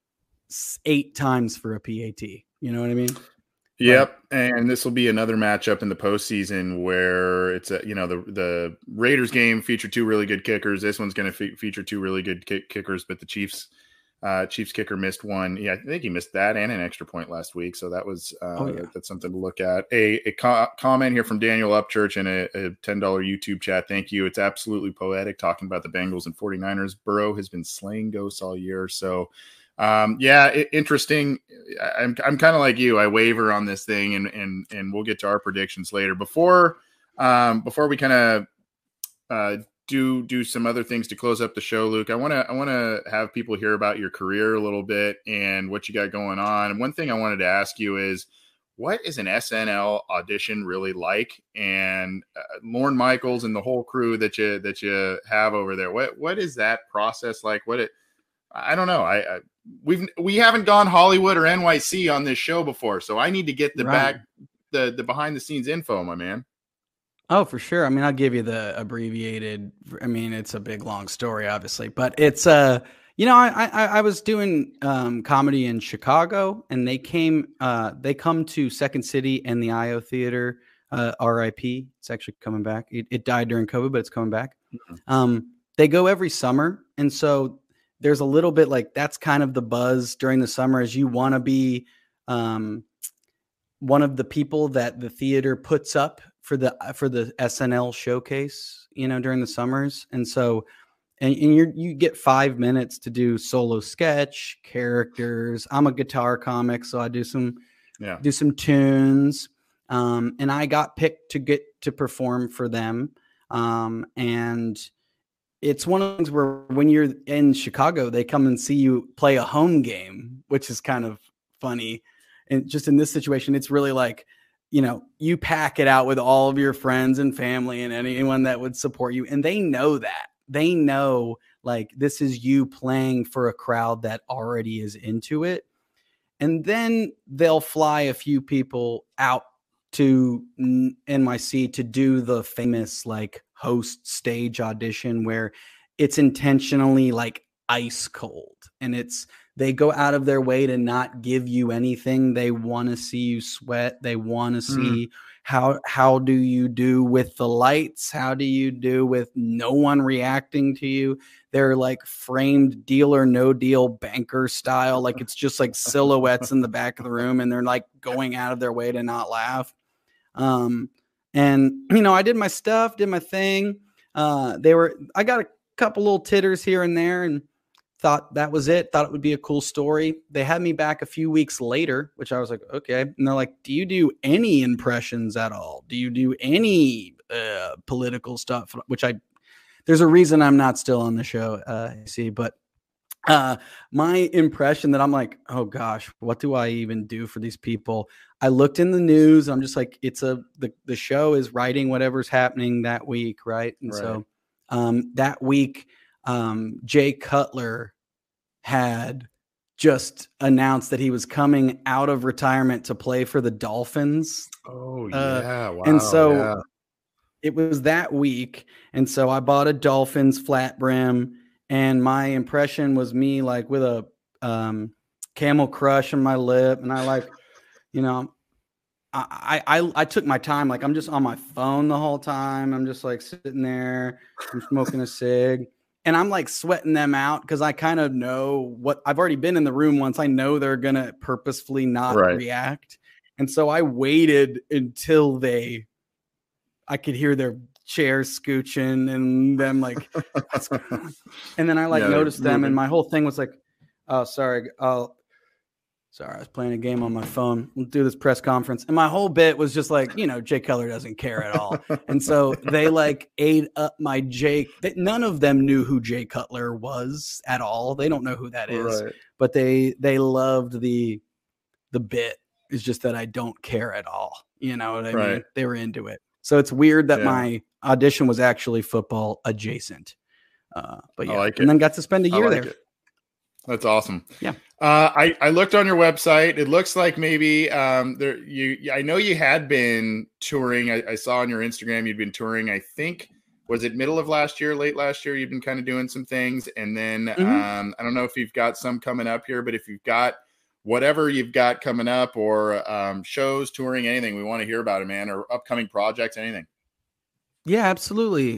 8 times for a PAT. You know what I mean? Yep, and this will be another matchup in the postseason where it's the Raiders game featured 2 really good kickers. This one's going to feature 2 really good kickers, but the Chiefs kicker missed one. Yeah, I think he missed that and an extra point last week, so that was that's something to look at. A comment here from Daniel Upchurch in a $10 YouTube chat. Thank you. It's absolutely poetic talking about the Bengals and 49ers. Burrow has been slaying ghosts all year, so. Interesting. I'm kind of like you. I waver on this thing, and we'll get to our predictions later. Before we kind of do some other things to close up the show, Luke, I want to have people hear about your career a little bit and what you got going on. And one thing I wanted to ask you is, what is an SNL audition really like? And Lorne Michaels and the whole crew that you have over there, what is that process like? I don't know. We haven't gone Hollywood or NYC on this show before, so I need to get the behind the scenes info, my man. Oh, for sure. I mean, I'll give you the abbreviated. I mean, it's a big, long story, obviously, but it's I was doing comedy in Chicago, and they come to Second City and the IO Theater. RIP. It's actually coming back. It died during COVID, but it's coming back. They go every summer, and so there's a little bit like that's kind of the buzz during the summer, as you want to be one of the people that the theater puts up for the SNL showcase, during the summers. And so, and you get 5 minutes to do solo sketch characters. I'm a guitar comic, so I do some tunes. And I got picked to get to perform for them. And it's one of the things where when you're in Chicago, they come and see you play a home game, which is kind of funny. And just in this situation, it's really like, you pack it out with all of your friends and family and anyone that would support you. And they know that. They know, like, this is you playing for a crowd that already is into it. And then they'll fly a few people out to NYC to do the famous, like, host stage audition where it's intentionally, like, ice cold. And they go out of their way to not give you anything. They want to see you sweat. They want to see how do you do with the lights? How do you do with no one reacting to you? They're like framed Deal or No Deal banker style. Like, it's just like silhouettes in the back of the room, and they're like going out of their way to not laugh. And I did my stuff, did my thing. I got a couple little titters here and there, and thought that was it. Thought it would be a cool story. They had me back a few weeks later, which I was like, okay. And they're like, do you do any impressions at all? Do you do any political stuff? Which there's a reason I'm not still on the show, but my impression that I'm like, oh gosh, what do I even do for these people? I looked in the news. I'm just like, the show is writing whatever's happening that week. Right. And so that week, Jay Cutler had just announced that he was coming out of retirement to play for the Dolphins. Oh yeah. Wow. And so it was that week. And so I bought a Dolphins flat brim, and my impression was me, like, with a Camel Crush on my lip. And I I took my time. Like, I'm just on my phone the whole time. I'm just like sitting there, I'm smoking a cig, and I'm like sweating them out because I kind of know what I've already been in the room once. I know they're going to purposefully not react. And so I waited until I could hear their chairs scooching and them like, and then I noticed them, and my whole thing was like, oh, sorry. Sorry, I was playing a game on my phone. We'll do this press conference. And my whole bit was just like, Jay Cutler doesn't care at all. And so they like ate up my Jay. None of them knew who Jay Cutler was at all. They don't know who that is. Right. But they loved the bit. It's just that I don't care at all. You know what I mean? They were into it. So it's weird that my audition was actually football adjacent. But yeah, and then got to spend a year there. That's awesome. Yeah. I looked on your website. It looks like maybe I know you had been touring. I saw on your Instagram you'd been touring. I think, was it middle of last year, late last year? You've been kind of doing some things, and then I don't know if you've got some coming up here, but if you've got whatever you've got coming up, or shows, touring, anything, we want to hear about it, man, or upcoming projects, anything. Yeah, absolutely.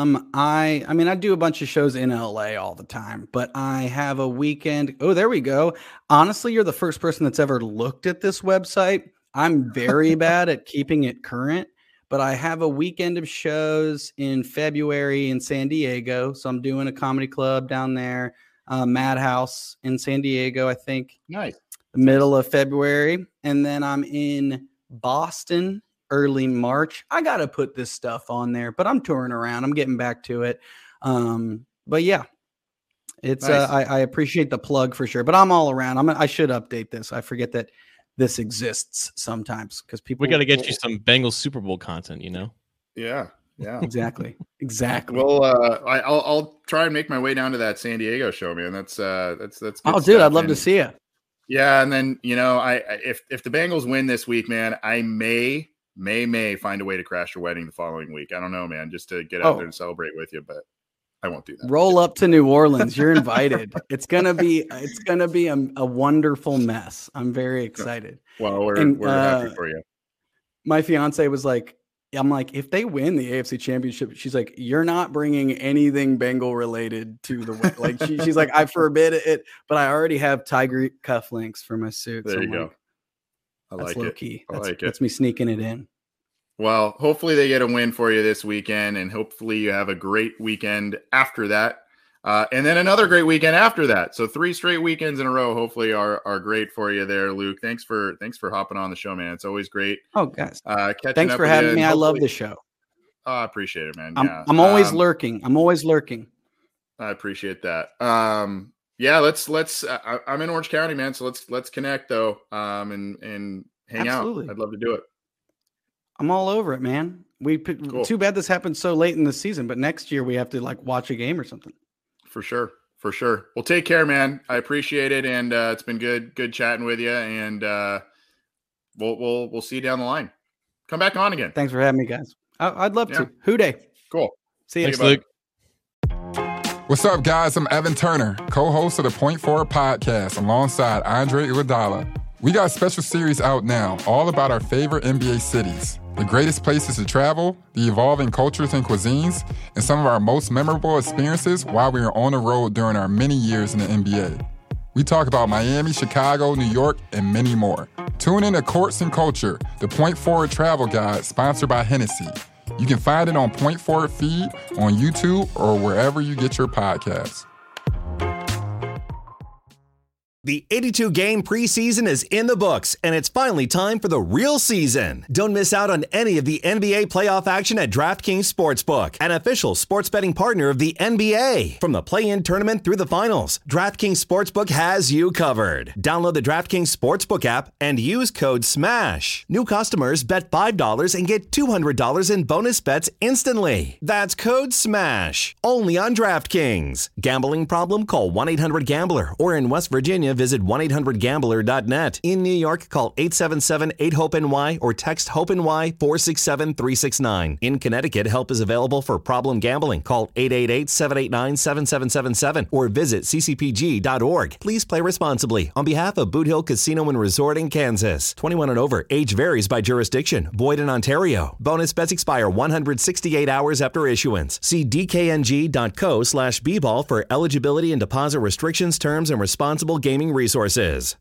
I do a bunch of shows in LA all the time, but I have a weekend. Oh, there we go. Honestly, you're the first person that's ever looked at this website. I'm very bad at keeping it current, but I have a weekend of shows in February in San Diego. So I'm doing a comedy club down there, Madhouse in San Diego, I think. Nice. The middle of February. And then I'm in Boston early March. I got to put this stuff on there, but I'm touring around. I'm getting back to it. But yeah, it's, nice. I appreciate the plug for sure, but I'm all around. I should update this. I forget that this exists sometimes because people, we got to get you some Bengals Super Bowl content, Yeah. Exactly. Well, I'll try and make my way down to that San Diego show, man. That's good. Oh, dude, I'd love to see you. Yeah. And then, if the Bengals win this week, man, I may may find a way to crash your wedding the following week. I don't know, man, just to get out there and celebrate with you, but I won't do that. Roll up to New Orleans. You're invited. It's gonna be a wonderful mess. I'm very excited. Well, we're happy for you. My fiance was like, I'm like, if they win the AFC Championship, she's like, you're not bringing anything Bengal related to the wedding. Like she's like, I forbid it, but I already have tiger cufflinks for my suit. There so you go. Like, I that's like low it. key. I like it. That's me sneaking it in. Well, hopefully they get a win for you this weekend, and hopefully you have a great weekend after that. And then another great weekend after that. So 3 straight weekends in a row, hopefully are great for you there, Luke. Thanks for hopping on the show, man. It's always great. Oh, guys. Thanks for having me. I love the show. I appreciate it, man. I'm always lurking. I'm always lurking. I appreciate that. Let's I'm in Orange County, man. So let's connect though. And hang Absolutely. out. I'd love to do it. I'm all over it, man. Cool. Too bad this happened so late in the season, but next year we have to watch a game or something. For sure. Well, take care, man. I appreciate it, and it's been good chatting with you. And we'll see you down the line. Come back on again. Thanks for having me, guys. I'd love to. Who day? Cool. See you. Thanks, Luke. What's up, guys? I'm Evan Turner, co-host of the Point Forward podcast, alongside Andre Iguodala. We got a special series out now, all about our favorite NBA cities, the greatest places to travel, the evolving cultures and cuisines, and some of our most memorable experiences while we were on the road during our many years in the NBA. We talk about Miami, Chicago, New York, and many more. Tune in to Courts and Culture, the Point Forward travel guide sponsored by Hennessy. You can find it on Point Forward feed, on YouTube, or wherever you get your podcasts. The 82-game preseason is in the books, and it's finally time for the real season. Don't miss out on any of the NBA playoff action at DraftKings Sportsbook, an official sports betting partner of the NBA. From the play-in tournament through the finals, DraftKings Sportsbook has you covered. Download the DraftKings Sportsbook app and use code SMASH. New customers bet $5 and get $200 in bonus bets instantly. That's code SMASH. Only on DraftKings. Gambling problem? Call 1-800-GAMBLER. Or in West Virginia, visit 1-800-GAMBLER.net. In New York, call 877-8-HOPE-NY or text HOPE-NY 467-369. In Connecticut, help is available for problem gambling. Call 888-789-7777 or visit ccpg.org. Please play responsibly. On behalf of Boot Hill Casino and Resort in Kansas. 21 and over. Age varies by jurisdiction. Void in Ontario. Bonus bets expire 168 hours after issuance. See dkng.co/bball for eligibility and deposit restrictions, terms, and responsible gaming resources.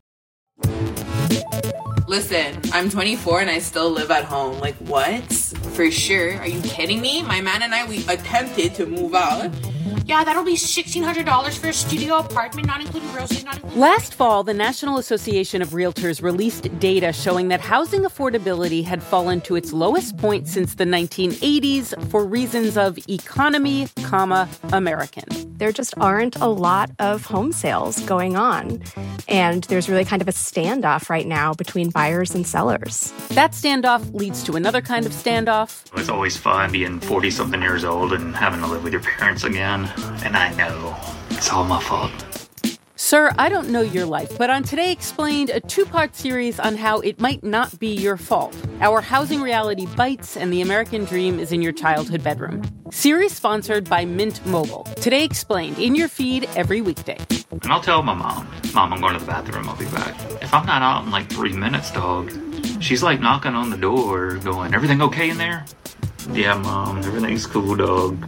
Listen, I'm 24 and I still live at home. Like, what? For sure. Are you kidding me? My man and I, we attempted to move out. Yeah, that'll be $1,600 for a studio apartment, not including groceries, not including... Last fall, the National Association of Realtors released data showing that housing affordability had fallen to its lowest point since the 1980s for reasons of economy, American. There just aren't a lot of home sales going on. And there's really kind of a standoff right now between buyers and sellers. That standoff leads to another kind of standoff. It's always fun being 40-something years old and having to live with your parents again. And I know it's all my fault. Sir, I don't know your life, but on Today Explained, a 2-part series on how it might not be your fault. Our housing reality bites and the American dream is in your childhood bedroom. Series sponsored by Mint Mobile. Today Explained, in your feed every weekday. And I'll tell my mom, I'm going to the bathroom, I'll be back. If I'm not out in like 3 minutes, dog, she's like knocking on the door going, everything okay in there? Yeah, Mom, everything's cool, dog.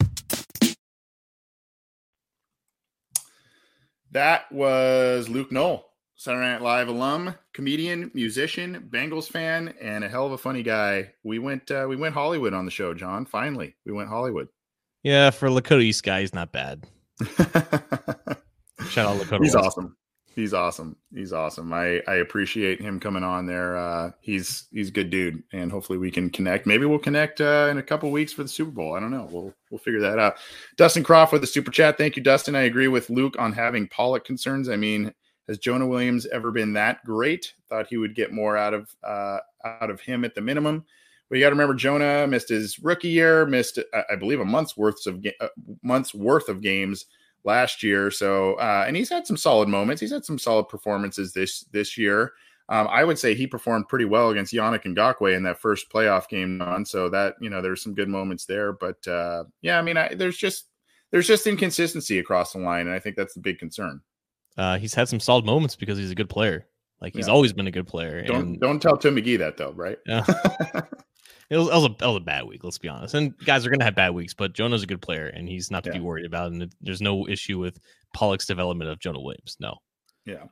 That was Luke Knoll, Saturday Night Live alum, comedian, musician, Bengals fan, and a hell of a funny guy. We went Hollywood on the show, John. Finally, we went Hollywood. Yeah, for Lakota East guy, he's not bad. Shout out Lakota. He's awesome. He's awesome. He's awesome. I appreciate him coming on there. He's a good dude, and hopefully we can connect. Maybe we'll connect in a couple weeks for the Super Bowl. I don't know. We'll figure that out. Dustin Croft with the super chat. Thank you, Dustin. I agree with Luke on having Pollock concerns. I mean, has Jonah Williams ever been that great? Thought he would get more out of him at the minimum. But you got to remember, Jonah missed his rookie year, missed I believe a month's worth of games last year. So, and he's had some solid moments. He's had some solid performances this year. I would say he performed pretty well against Yannick Ngakoue in that first playoff game on. So that, there's some good moments there. But yeah, I mean, there's just inconsistency across the line. And I think that's the big concern. He's had some solid moments because he's a good player. Like he's always been a good player. Don't tell Tim McGee that though, right? Yeah. It was a bad week, let's be honest. And guys are going to have bad weeks, but Jonah's a good player, and he's not to be worried about. And there's no issue with Pollock's development of Jonah Williams. No. Yeah.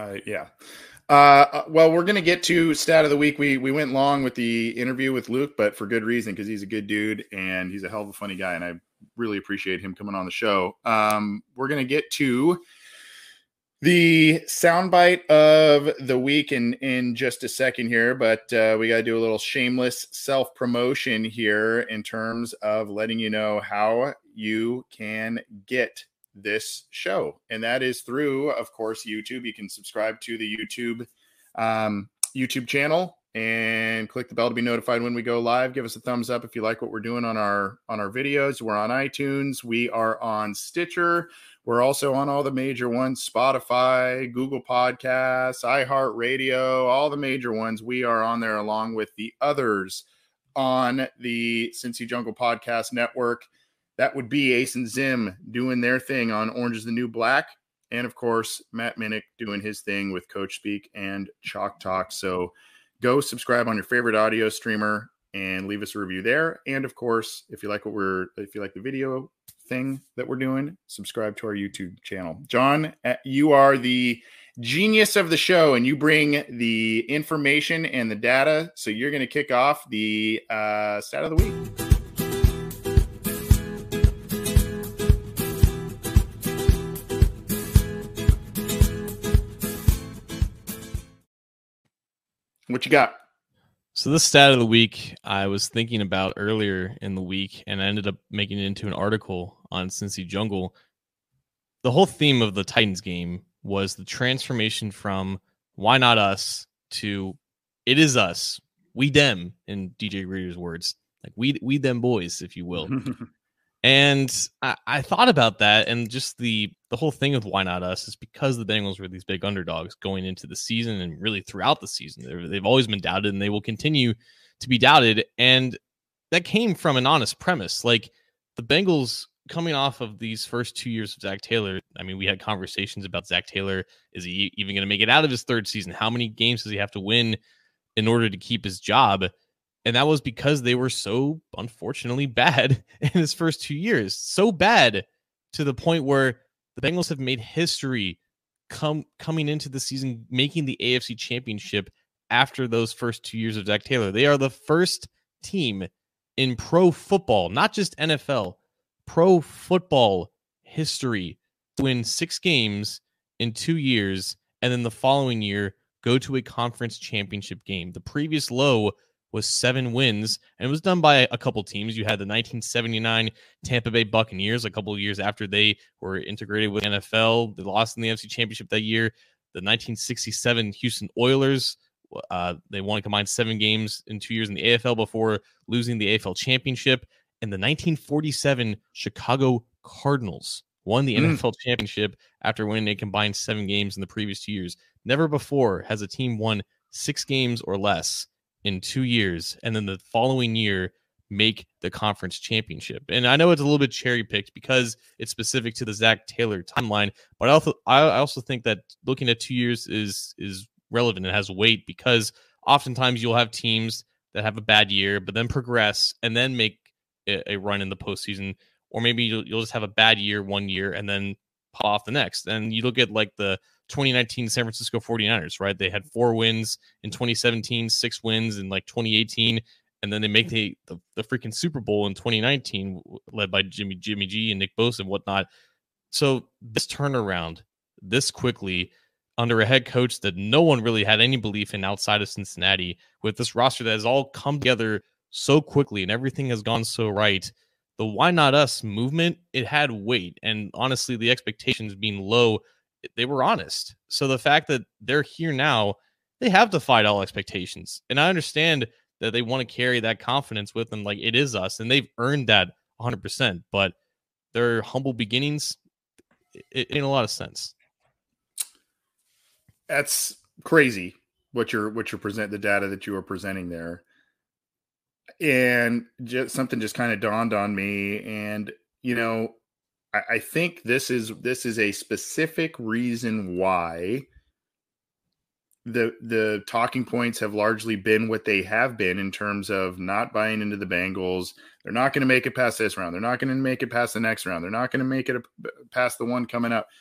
Well, we're going to get to stat of the week. We went long with the interview with Luke, but for good reason, because he's a good dude and he's a hell of a funny guy, and I really appreciate him coming on the show. We're going to get to the soundbite of the week in just a second here, but we got to do a little shameless self-promotion here in terms of letting you know how you can get this show. And that is through, of course, YouTube. You can subscribe to the YouTube channel and click the bell to be notified when we go live. Give us a thumbs up if you like what we're doing on our videos. We're on iTunes. We are on Stitcher. We're also on all the major ones, Spotify, Google Podcasts, iHeartRadio, all the major ones. We are on there along with the others on the Cincy Jungle Podcast Network. That would be Ace and Zim doing their thing on Orange is the New Black. And, of course, Matt Minnick doing his thing with Coach Speak and Chalk Talk. So go subscribe on your favorite audio streamer and leave us a review there. And, of course, if you like the video thing that we're doing, subscribe to our YouTube channel. John, you are the genius of the show, and you bring the information and the data. So you're going to kick off the stat of the week. What you got? So this stat of the week I was thinking about earlier in the week, and I ended up making it into an article on Cincy Jungle. The whole theme of the Titans game was the transformation from why not us to it is us, we them, in DJ Reader's words, like we them boys, if you will. And I thought about that, and just the whole thing of why not us is because the Bengals were these big underdogs going into the season and really throughout the season. They've always been doubted, and they will continue to be doubted. And that came from an honest premise. Like the Bengals coming off of these first 2 years of Zach Taylor, I mean, we had conversations about Zach Taylor. Is he even going to make it out of his third season? How many games does he have to win in order to keep his job? And that was because they were so unfortunately bad in his first 2 years. So bad to the point where the Bengals have made history coming into the season, making the AFC Championship after those first 2 years of Zach Taylor. They are the first team in pro football, not just NFL, pro football history to win 6 games in 2 years, and then the following year go to a conference championship game. The previous low was 7 wins, and it was done by a couple teams. You had the 1979 Tampa Bay Buccaneers a couple of years after they were integrated with NFL. They lost in the NFC Championship that year. The 1967 Houston Oilers, they won a combined 7 games in 2 years in the AFL before losing the AFL Championship. And the 1947 Chicago Cardinals won the NFL Championship after winning a combined 7 games in the previous 2 years. Never before has a team won 6 games or less in 2 years, and then the following year make the conference championship. And I know it's a little bit cherry picked because it's specific to the Zach Taylor timeline, but I also think that looking at 2 years is relevant and has weight, because oftentimes you'll have teams that have a bad year but then progress and then make a run in the postseason, or maybe you'll just have a bad year 1 year and then pop off the next. And you look at like the 2019 San Francisco 49ers, right? They had 4 wins in 2017, 6 wins in like 2018, and then they make the freaking Super Bowl in 2019, led by Jimmy G and Nick Bosa and whatnot. So this turnaround this quickly under a head coach that no one really had any belief in outside of Cincinnati, with this roster that has all come together so quickly and everything has gone so right, the why not us movement, it had weight. And honestly, the expectations being low, they were honest. So the fact that they're here now, they have defied all expectations. And I understand that they want to carry that confidence with them, like it is us, and they've earned that 100%. But their humble beginnings, it made a lot of sense. That's crazy what you're the data that you were presenting there. And something just kind of dawned on me. And, I think this is a specific reason why the talking points have largely been what they have been in terms of not buying into the Bengals. They're not going to make it past this round. They're not going to make it past the next round. They're not going to make it past the one coming up.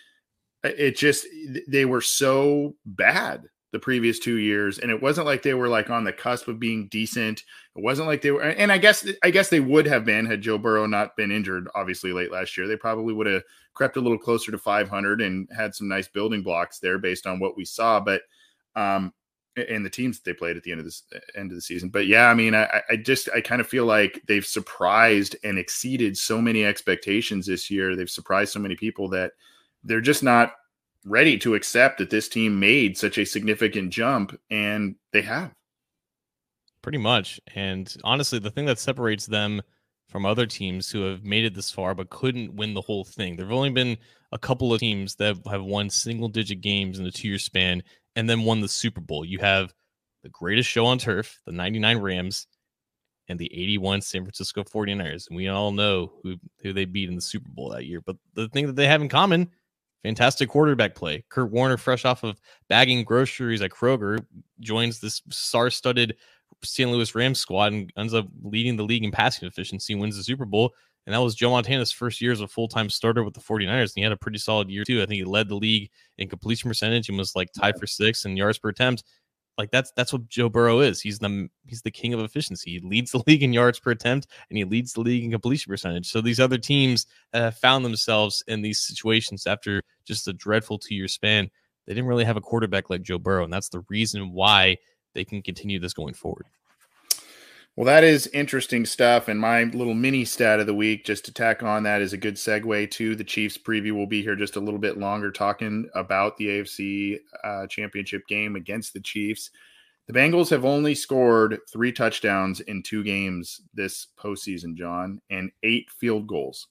They were so bad the previous 2 years. And it wasn't like they were like on the cusp of being decent. It wasn't like they were, and I guess they would have been had Joe Burrow not been injured, obviously late last year. They probably would have crept a little closer to 500 and had some nice building blocks there based on what we saw. But, and the teams that they played at the end of the season. But yeah, I mean, I kind of feel like they've surprised and exceeded so many expectations this year. They've surprised so many people that they're just not ready to accept that this team made such a significant jump, and they have. Pretty much. And honestly, the thing that separates them from other teams who have made it this far but couldn't win the whole thing, there have only been a couple of teams that have won single-digit games in a 2-year span and then won the Super Bowl. You have the greatest show on turf, the 99 Rams, and the 81 San Francisco 49ers. And we all know who they beat in the Super Bowl that year. But the thing that they have in common, fantastic quarterback play. Kurt Warner, fresh off of bagging groceries at Kroger, joins this star-studded St. Louis Rams squad and ends up leading the league in passing efficiency, wins the Super Bowl. And that was Joe Montana's first year as a full-time starter with the 49ers. And he had a pretty solid year, too. I think he led the league in completion percentage and was like tied for 6th in yards per attempt. Like that's what Joe Burrow is. He's the king of efficiency. He leads the league in yards per attempt, and he leads the league in completion percentage. So these other teams that have found themselves in these situations after just a dreadful 2-year span, they didn't really have a quarterback like Joe Burrow, and that's the reason why they can continue this going forward. Well, that is interesting stuff. And my little mini stat of the week, just to tack on that, is a good segue to the Chiefs preview. We'll be here just a little bit longer talking about the AFC championship game against the Chiefs. The Bengals have only scored 3 touchdowns in 2 games this postseason, John, and 8 field goals.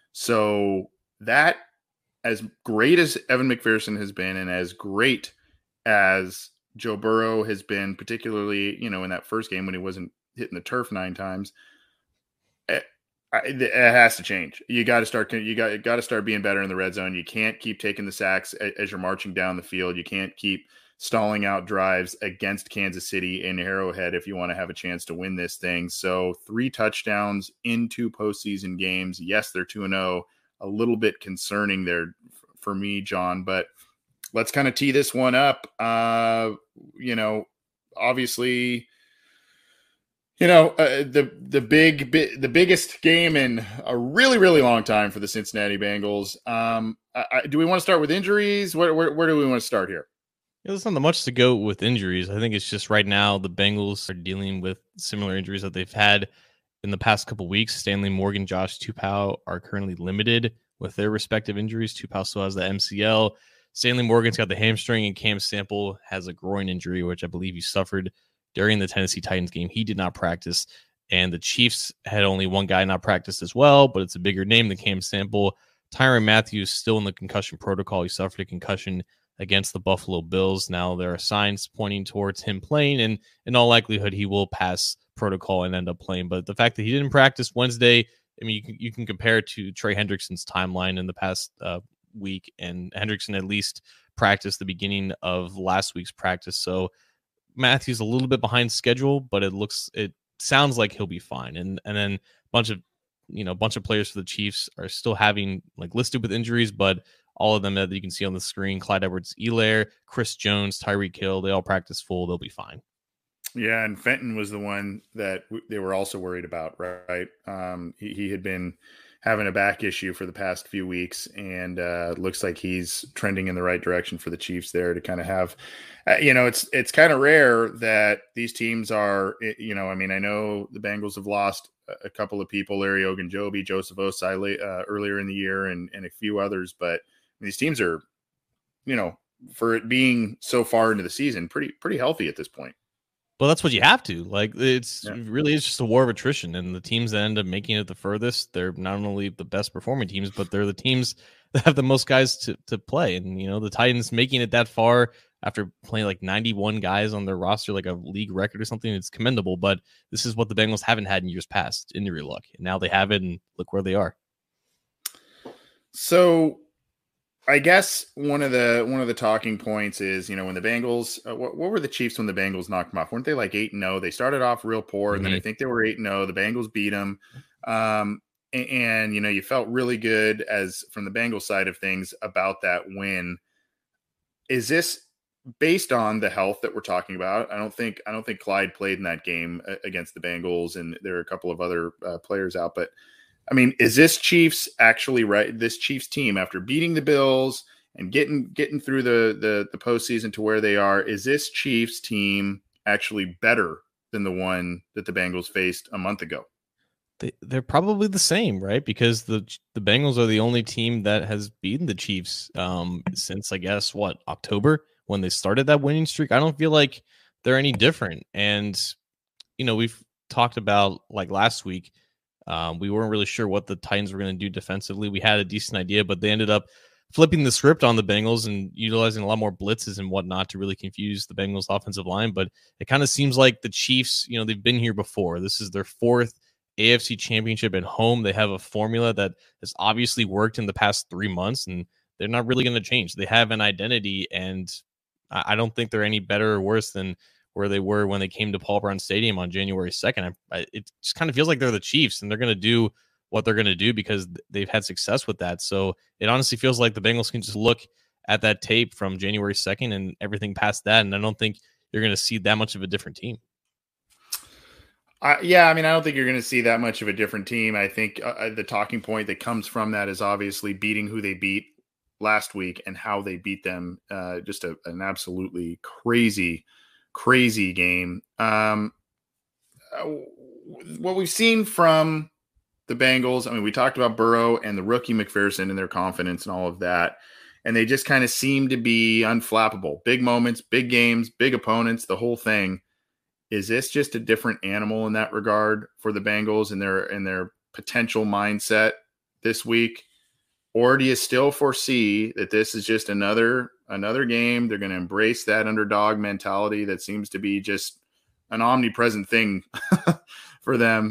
So that, as great as Evan McPherson has been and as great as Joe Burrow has been, particularly, in that first game when he wasn't hitting the turf 9 times, it has to change. You got to start being better in the red zone. You can't keep taking the sacks as you're marching down the field. You can't keep stalling out drives against Kansas City in Arrowhead if you want to have a chance to win this thing. So 3 touchdowns in 2 postseason games. Yes, they're 2-0. A little bit concerning there for me, John, but let's kind of tee this one up. Obviously, the biggest game in a really, really long time for the Cincinnati Bengals. Do we want to start with injuries? Where do we want to start here? There's not much to go with injuries. I think it's just right now the Bengals are dealing with similar injuries that they've had in the past couple weeks. Stanley Morgan, Josh Tupou are currently limited with their respective injuries. Tupou still has the MCL. Stanley Morgan's got the hamstring, and Cam Sample has a groin injury, which I believe he suffered during the Tennessee Titans game. He did not practice, and the Chiefs had only one guy not practice as well, but it's a bigger name than Cam Sample. Tyrann Mathieu still in the concussion protocol. He suffered a concussion against the Buffalo Bills. Now there are signs pointing towards him playing, and in all likelihood, he will pass protocol and end up playing. But the fact that he didn't practice Wednesday, I mean, you can compare it to Trey Hendrickson's timeline in the past week, and Hendrickson at least practiced the beginning of last week's practice. So Matthew's a little bit behind schedule, but it sounds like he'll be fine. And then a bunch of players for the Chiefs are still having listed with injuries, but all of them that you can see on the screen: Clyde Edwards-Helaire, Chris Jones, Tyreek Hill, they all practice full. They'll be fine. Yeah, and Fenton was the one that they were also worried about, right? He had been having a back issue for the past few weeks, and looks like he's trending in the right direction for the Chiefs there to kind of have, it's kind of rare that these teams are, I know the Bengals have lost a couple of people, Larry Ogunjobi, Joseph Osai earlier in the year, and a few others, but these teams are, for it being so far into the season, pretty healthy at this point. Well, that's what you have to. Really is just a war of attrition, and the teams that end up making it the furthest, they're not only the best performing teams, but they're the teams that have the most guys to play. And the Titans making it that far after playing like 91 guys on their roster, like a league record or something. It's commendable, but this is what the Bengals haven't had in years past, injury luck. And now they have it, and look where they are. So I guess one of the talking points is, when the Bengals, what were the Chiefs when the Bengals knocked them off? Weren't they like 8-0? They started off real poor, and then I think they were 8-0. The Bengals beat them. And you felt really good as from the Bengals side of things about that win. Is this based on the health that we're talking about? I don't think Clyde played in that game against the Bengals, and there are a couple of other players out. But I mean, is this Chiefs actually right? This Chiefs team, after beating the Bills and getting through the postseason to where they are, is this Chiefs team actually better than the one that the Bengals faced a month ago? They're probably the same, right? Because the Bengals are the only team that has beaten the Chiefs since, I guess, October, when they started that winning streak. I don't feel like they're any different. And, we've talked about, like last week, we weren't really sure what the Titans were going to do defensively. We had a decent idea, but they ended up flipping the script on the Bengals and utilizing a lot more blitzes and whatnot to really confuse the Bengals offensive line. But it kind of seems like the Chiefs, they've been here before. This is their fourth AFC championship at home. They have a formula that has obviously worked in the past 3 months, and they're not really going to change. They have an identity, and I don't think they're any better or worse than where they were when they came to Paul Brown Stadium on January 2nd. It just kind of feels like they're the Chiefs, and they're going to do what they're going to do because they've had success with that. So it honestly feels like the Bengals can just look at that tape from January 2nd and everything past that, and I don't think you're going to see that much of a different team. I don't think you're going to see that much of a different team. I think the talking point that comes from that is obviously beating who they beat last week and how they beat them. Just an absolutely crazy game. What we've seen from the Bengals, I mean, we talked about Burrow and the rookie McPherson and their confidence and all of that, and they just kind of seem to be unflappable. Big moments, big games, big opponents, the whole thing. Is this just a different animal in that regard for the Bengals and their potential mindset this week? Or do you still foresee that this is just another game? They're going to embrace that underdog mentality that seems to be just an omnipresent thing for them.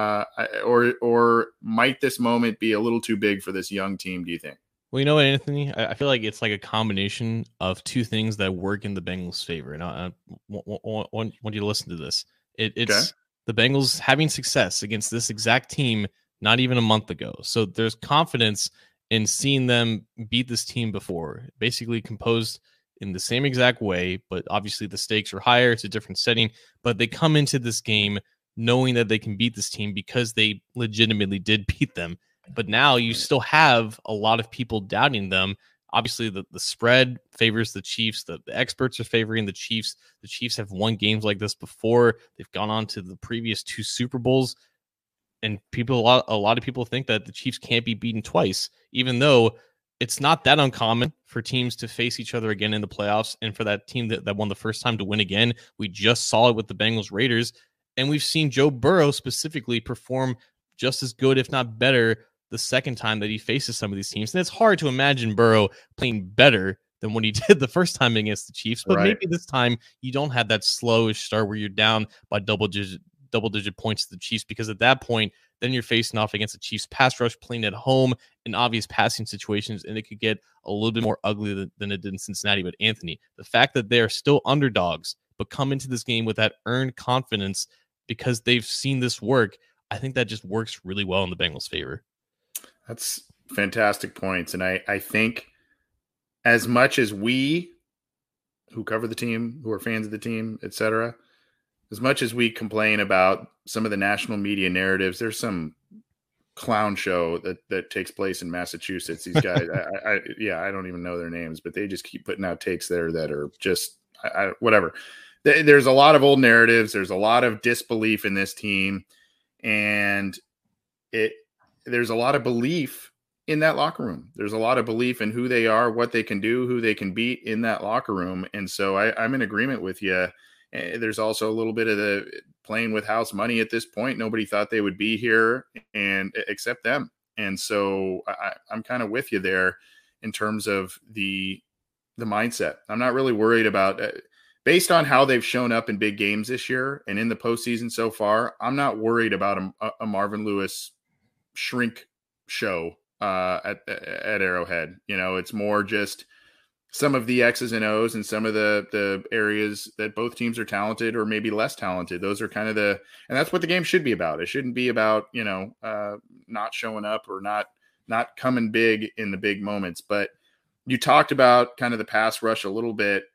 Or might this moment be a little too big for this young team, do you think? Well, you know what, Anthony? I feel like it's like a combination of two things that work in the Bengals' favor. And I want you to listen to this. It's the Bengals having success against this exact team not even a month ago. So there's confidence in seeing them beat this team before, basically composed in the same exact way, but obviously the stakes are higher. It's a different setting, but they come into this game knowing that they can beat this team because they legitimately did beat them. But now you still have a lot of people doubting them. Obviously, the spread favors the Chiefs. The experts are favoring the Chiefs. The Chiefs have won games like this before. They've gone on to the previous 2 Super Bowls. And a lot of people think that the Chiefs can't be beaten twice, even though it's not that uncommon for teams to face each other again in the playoffs. And for that team that won the first time to win again, we just saw it with the Bengals Raiders. And we've seen Joe Burrow specifically perform just as good, if not better, the second time that he faces some of these teams. And it's hard to imagine Burrow playing better than what he did the first time against the Chiefs. But maybe this time you don't have that slowish start where you're down by double digit points to the Chiefs, because at that point, then you're facing off against the Chiefs pass rush, playing at home in obvious passing situations, and it could get a little bit more ugly than it did in Cincinnati. But Anthony, the fact that they're still underdogs, but come into this game with that earned confidence because they've seen this work, I think that just works really well in the Bengals' favor. That's fantastic points. And I think as much as we who cover the team, who are fans of the team, etc., as much as we complain about some of the national media narratives, there's some clown show that takes place in Massachusetts. These guys, I don't even know their names, but they just keep putting out takes there that are just whatever. There's a lot of old narratives. There's a lot of disbelief in this team, and there's a lot of belief in that locker room. There's a lot of belief in who they are, what they can do, who they can beat in that locker room. And so I'm in agreement with you. There's also a little bit of the playing with house money at this point. Nobody thought they would be here except them. And so I'm kind of with you there in terms of the the mindset. I'm not really worried about based on how they've shown up in big games this year and in the postseason so far. I'm not worried about a Marvin Lewis shrink show at Arrowhead. It's more just some of the X's and O's and some of the areas that both teams are talented or maybe less talented. Those are kind of and that's what the game should be about. It shouldn't be about, not showing up or not coming big in the big moments. But you talked about kind of the pass rush a little bit.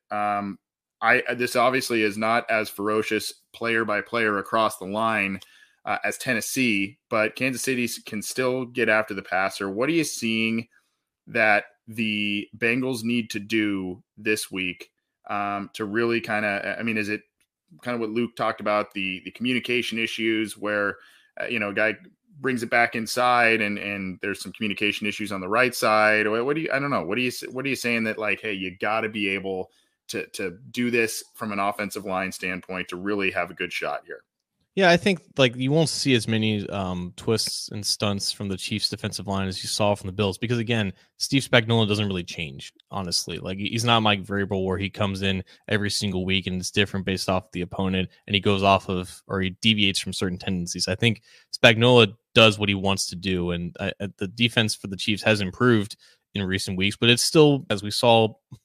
This obviously is not as ferocious player by player across the line as Tennessee, but Kansas City can still get after the passer. What are you seeing that the Bengals need to do this week to really is it kind of what Luke talked about, the communication issues where, a guy brings it back inside and there's some communication issues on the right side? I don't know. What are you saying that like, hey, you got to be able to do this from an offensive line standpoint to really have a good shot here? Yeah, I think like you won't see as many twists and stunts from the Chiefs defensive line as you saw from the Bills, because again, Steve Spagnuolo doesn't really change, honestly. Like he's not Mike Vrabel where he comes in every single week and it's different based off the opponent and he goes off of, or he deviates from certain tendencies. I think Spagnuolo does what he wants to do, and the defense for the Chiefs has improved in recent weeks, but it's still, as we saw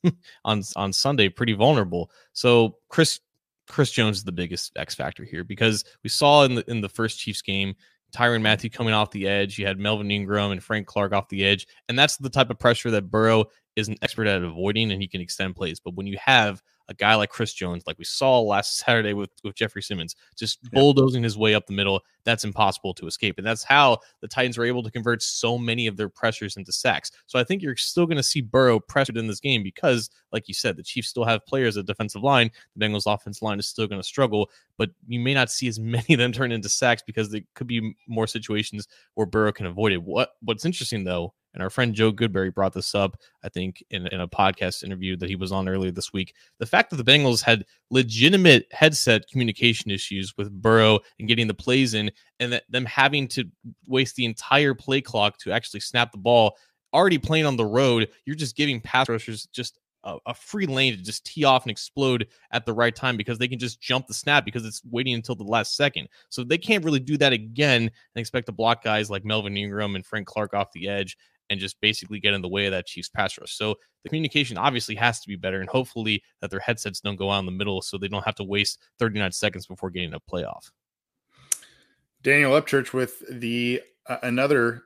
on Sunday, pretty vulnerable. So Chris Jones is the biggest X factor here, because we saw in the first Chiefs game, Tyrann Mathieu coming off the edge. You had Melvin Ingram and Frank Clark off the edge, and that's the type of pressure that Burrow is an expert at avoiding, and he can extend plays. But when you have a guy like Chris Jones, like we saw last Saturday with Jeffrey Simmons, just bulldozing his way up the middle, that's impossible to escape. And that's how the Titans were able to convert so many of their pressures into sacks. So I think you're still going to see Burrow pressured in this game because, like you said, the Chiefs still have players at defensive line. The Bengals offensive line is still going to struggle, but you may not see as many of them turn into sacks because there could be more situations where Burrow can avoid it. What's interesting, though, and our friend Joe Goodberry brought this up, I think, in a podcast interview that he was on earlier this week. The fact that the Bengals had legitimate headset communication issues with Burrow and getting the plays in, and that them having to waste the entire play clock to actually snap the ball, already playing on the road, you're just giving pass rushers just a free lane to just tee off and explode at the right time because they can just jump the snap because it's waiting until the last second. So they can't really do that again and expect to block guys like Melvin Ingram and Frank Clark off the edge and just basically get in the way of that Chiefs pass rush. So the communication obviously has to be better, and hopefully that their headsets don't go out in the middle so they don't have to waste 39 seconds before getting a playoff. Daniel Upchurch with the another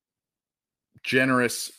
generous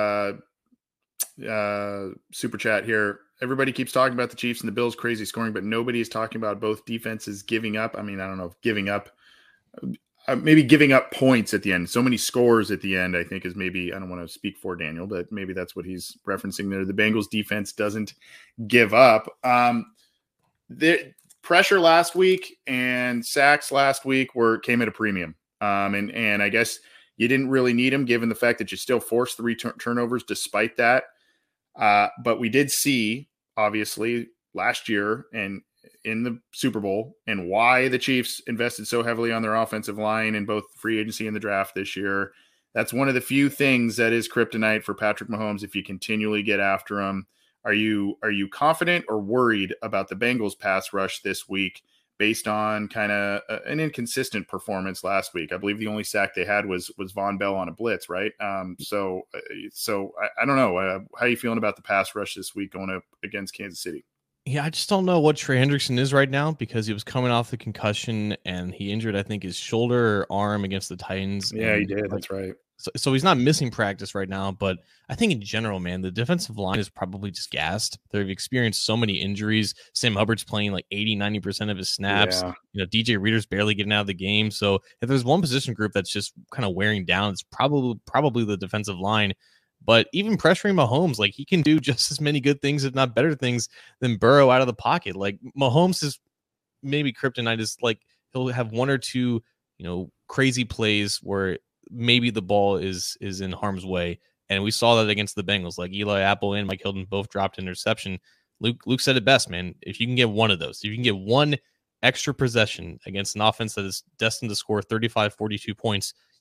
super chat here. Everybody keeps talking about the Chiefs and the Bills crazy scoring, but nobody is talking about both defenses giving up. I mean, I don't know if giving up, maybe giving up points at the end. So many scores at the end, I think, is maybe, I don't want to speak for Daniel, but maybe that's what he's referencing there. The Bengals defense doesn't give up. The pressure last week and sacks last week came at a premium. And I guess you didn't really need them given the fact that you still forced 3 turnovers despite that. But we did see, obviously, last year and in the Super Bowl, and why the Chiefs invested so heavily on their offensive line in both free agency and the draft this year. That's one of the few things that is kryptonite for Patrick Mahomes if you continually get after him. Are you confident or worried about the Bengals pass rush this week based on kind of an inconsistent performance last week? I believe the only sack they had was Von Bell on a blitz, right? So I don't know. How are you feeling about the pass rush this week going up against Kansas City? Yeah, I just don't know what Trey Hendrickson is right now because he was coming off the concussion and he injured, I think, his shoulder or arm against the Titans. Yeah, he did. That's right. So he's not missing practice right now, but I think in general, man, the defensive line is probably just gassed. They've experienced so many injuries. Sam Hubbard's playing like 80-90% of his snaps. Yeah. DJ Reader's barely getting out of the game. So if there's one position group that's just kind of wearing down, it's probably the defensive line. But even pressuring Mahomes, like he can do just as many good things, if not better things, than Burrow out of the pocket. Like Mahomes is maybe kryptonite is like he'll have 1 or 2, crazy plays where maybe the ball is in harm's way. And we saw that against the Bengals, like Eli Apple and Mike Hilton both dropped interception. Luke said it best, man. If you can get one of those, if you can get one extra possession against an offense that is destined to score 35, 42 points,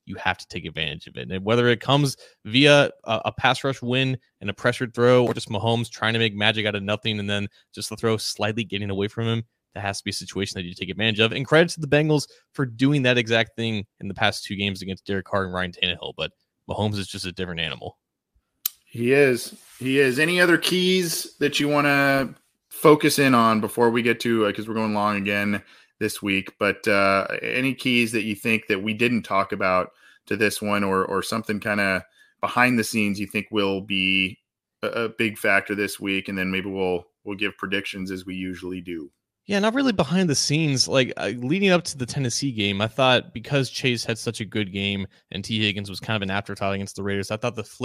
you have to take advantage of it. And whether it comes via a pass rush win and a pressured throw, or just Mahomes trying to make magic out of nothing and then just the throw slightly getting away from him, that has to be a situation that you take advantage of. And credit to the Bengals for doing that exact thing in the past 2 games against Derek Carr and Ryan Tannehill. But Mahomes is just a different animal. He is. Any other keys that you want to focus in on before we get to, because we're going long again this week, but any keys that you think that we didn't talk about to this one, or something kind of behind the scenes you think will be a big factor this week? And then maybe we'll give predictions as we usually do. Yeah, not really behind the scenes. Like leading up to the Tennessee game, I thought because Chase had such a good game and T. Higgins was kind of an afterthought against the Raiders, I thought the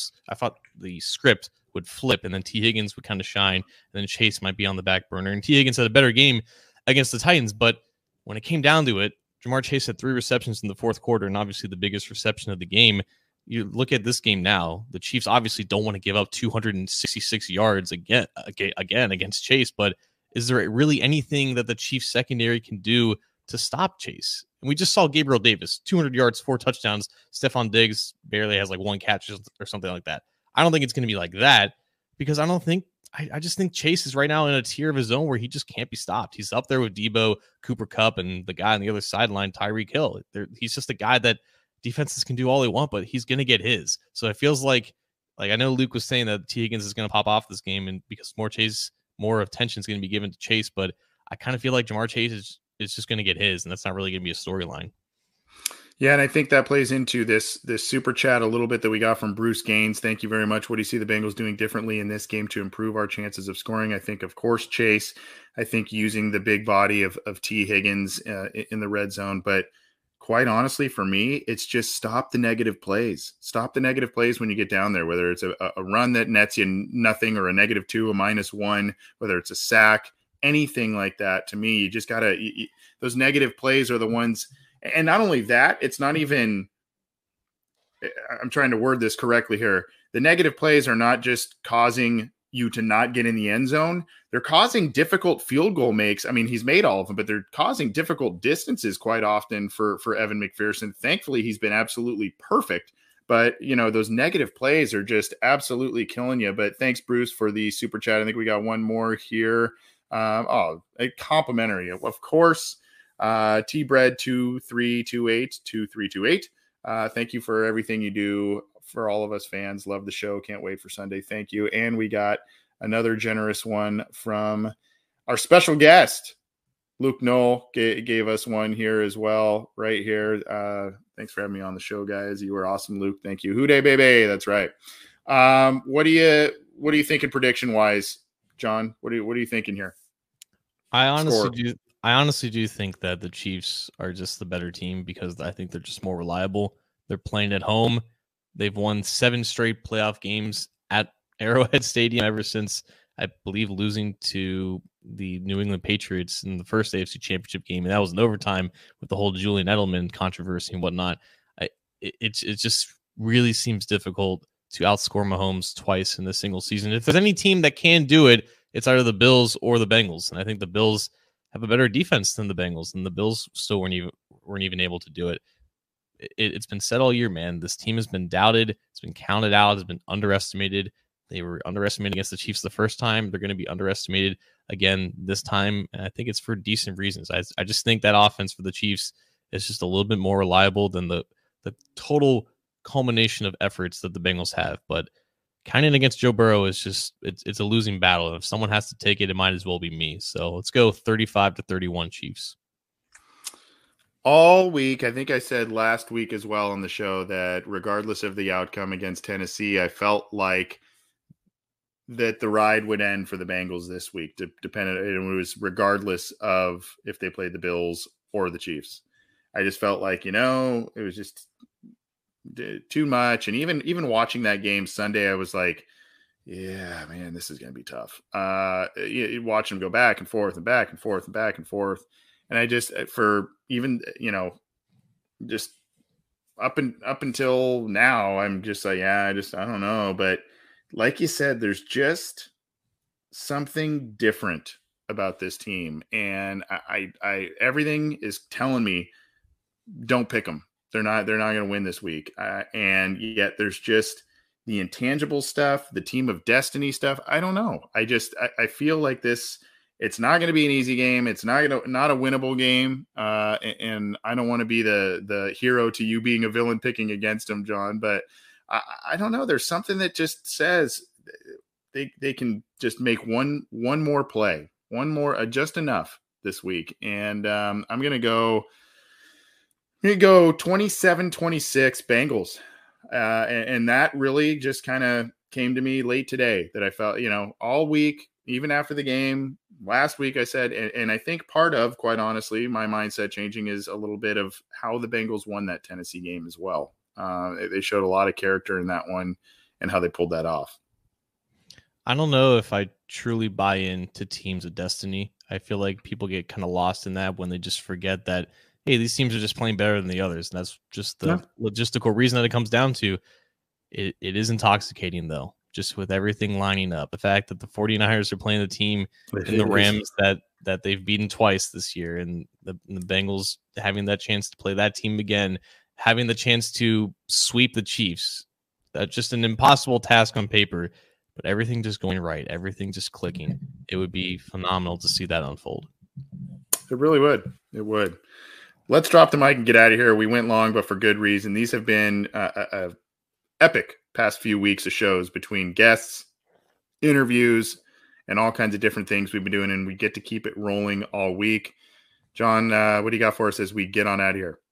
script would flip and then T. Higgins would kind of shine and then Chase might be on the back burner. And T. Higgins had a better game against the Titans, but when it came down to it, Ja'Marr Chase had 3 receptions in the fourth quarter and obviously the biggest reception of the game. You look at this game now, the Chiefs obviously don't want to give up 266 yards again against Chase, but is there really anything that the Chiefs secondary can do to stop Chase? And we just saw Gabriel Davis, 200 yards, 4 touchdowns. Stephon Diggs barely has like 1 catch or something like that. I don't think it's going to be like that because I just think Chase is right now in a tier of his own where he just can't be stopped. He's up there with Debo, Cooper Kupp, and the guy on the other sideline, Tyreek Hill. He's just a guy that defenses can do all they want, but he's going to get his. So it feels like I know Luke was saying that T. Higgins is going to pop off this game and because more attention is going to be given to Chase, but I kind of feel like Ja'Marr Chase is just going to get his, and that's not really going to be a storyline. Yeah, and I think that plays into this super chat a little bit that we got from Bruce Gaines. Thank you very much. What do you see the Bengals doing differently in this game to improve our chances of scoring? I think, of course, Chase. I think using the big body of T. Higgins in the red zone, but quite honestly, for me, it's just stop the negative plays. Stop the negative plays when you get down there, whether it's a run that nets you nothing or a -2, a -1, whether it's a sack, anything like that. To me, you just got to – those negative plays are the ones – and not only that, it's not even – I'm trying to word this correctly here. The negative plays are not just causing you to not get in the end zone. They're causing difficult field goal makes. I mean, he's made all of them, but they're causing difficult distances quite often for Evan McPherson. Thankfully, he's been absolutely perfect. But, those negative plays are just absolutely killing you. But thanks, Bruce, for the super chat. I think we got one more here. A complimentary, of course. T-Bread 2328. Thank you for everything you do for all of us fans. Love the show. Can't wait for Sunday. Thank you. And we got another generous one from our special guest. Luke Knoll gave us one here as well, right here. Thanks for having me on the show, guys. You were awesome, Luke. Thank you. Houday, baby. That's right. What are you thinking prediction wise, John? What are you thinking here? I honestly do think that the Chiefs are just the better team because I think they're just more reliable. They're playing at home. They've won 7 straight playoff games at Arrowhead Stadium ever since, I believe, losing to the New England Patriots in the first AFC Championship game. And that was in overtime with the whole Julian Edelman controversy and whatnot. It just really seems difficult to outscore Mahomes twice in a single season. If there's any team that can do it, it's either the Bills or the Bengals. And I think the Bills have a better defense than the Bengals, and the Bills still weren't even able to do it. It's been said all year, man. This team has been doubted. It's been counted out. It's been underestimated. They were underestimated against the Chiefs the first time. They're going to be underestimated again this time, and I think it's for decent reasons. I just think that offense for the Chiefs is just a little bit more reliable than the total culmination of efforts that the Bengals have. But counting against Joe Burrow is just it's a losing battle. And if someone has to take it, it might as well be me. So let's go 35-31 Chiefs. All week, I think I said last week as well on the show that regardless of the outcome against Tennessee, I felt like that the ride would end for the Bengals this week, depending. It was regardless of if they played the Bills or the Chiefs. I just felt like, it was just too much. And even watching that game Sunday, I was like, yeah, man, this is going to be tough. You watch them go back and forth and back and forth and back and forth. And I just, for even, just up until now, I'm just like, I don't know. But like you said, there's just something different about this team. And I everything is telling me, don't pick them. They're not going to win this week. And yet there's just the intangible stuff, the team of destiny stuff. I don't know. I feel like it's not going to be an easy game. It's not a winnable game. And I don't want to be the hero to you being a villain picking against them, John, but I don't know. There's something that just says they can just make one more play, one more, just enough this week. And I'm going to go 27-26 Bengals. And that really just kind of came to me late today, that I felt, all week, even after the game last week, I said, and I think part of, quite honestly, my mindset changing is a little bit of how the Bengals won that Tennessee game as well. They showed a lot of character in that one and how they pulled that off. I don't know if I truly buy into teams of destiny. I feel like people get kind of lost in that when they just forget that, hey, these teams are just playing better than the others. And that's just the logistical reason that it comes down to. It is intoxicating, though, just with everything lining up. The fact that the 49ers are playing the team in the Rams that they've beaten twice this year, and the Bengals having that chance to play that team again, having the chance to sweep the Chiefs. That's just an impossible task on paper, but everything just going right, everything just clicking. It would be phenomenal to see that unfold. It really would. It would. Let's drop the mic and get out of here. We went long, but for good reason. These have been a epic past few weeks of shows between guests, interviews, and all kinds of different things we've been doing, and we get to keep it rolling all week. John, what do you got for us as we get on out of here?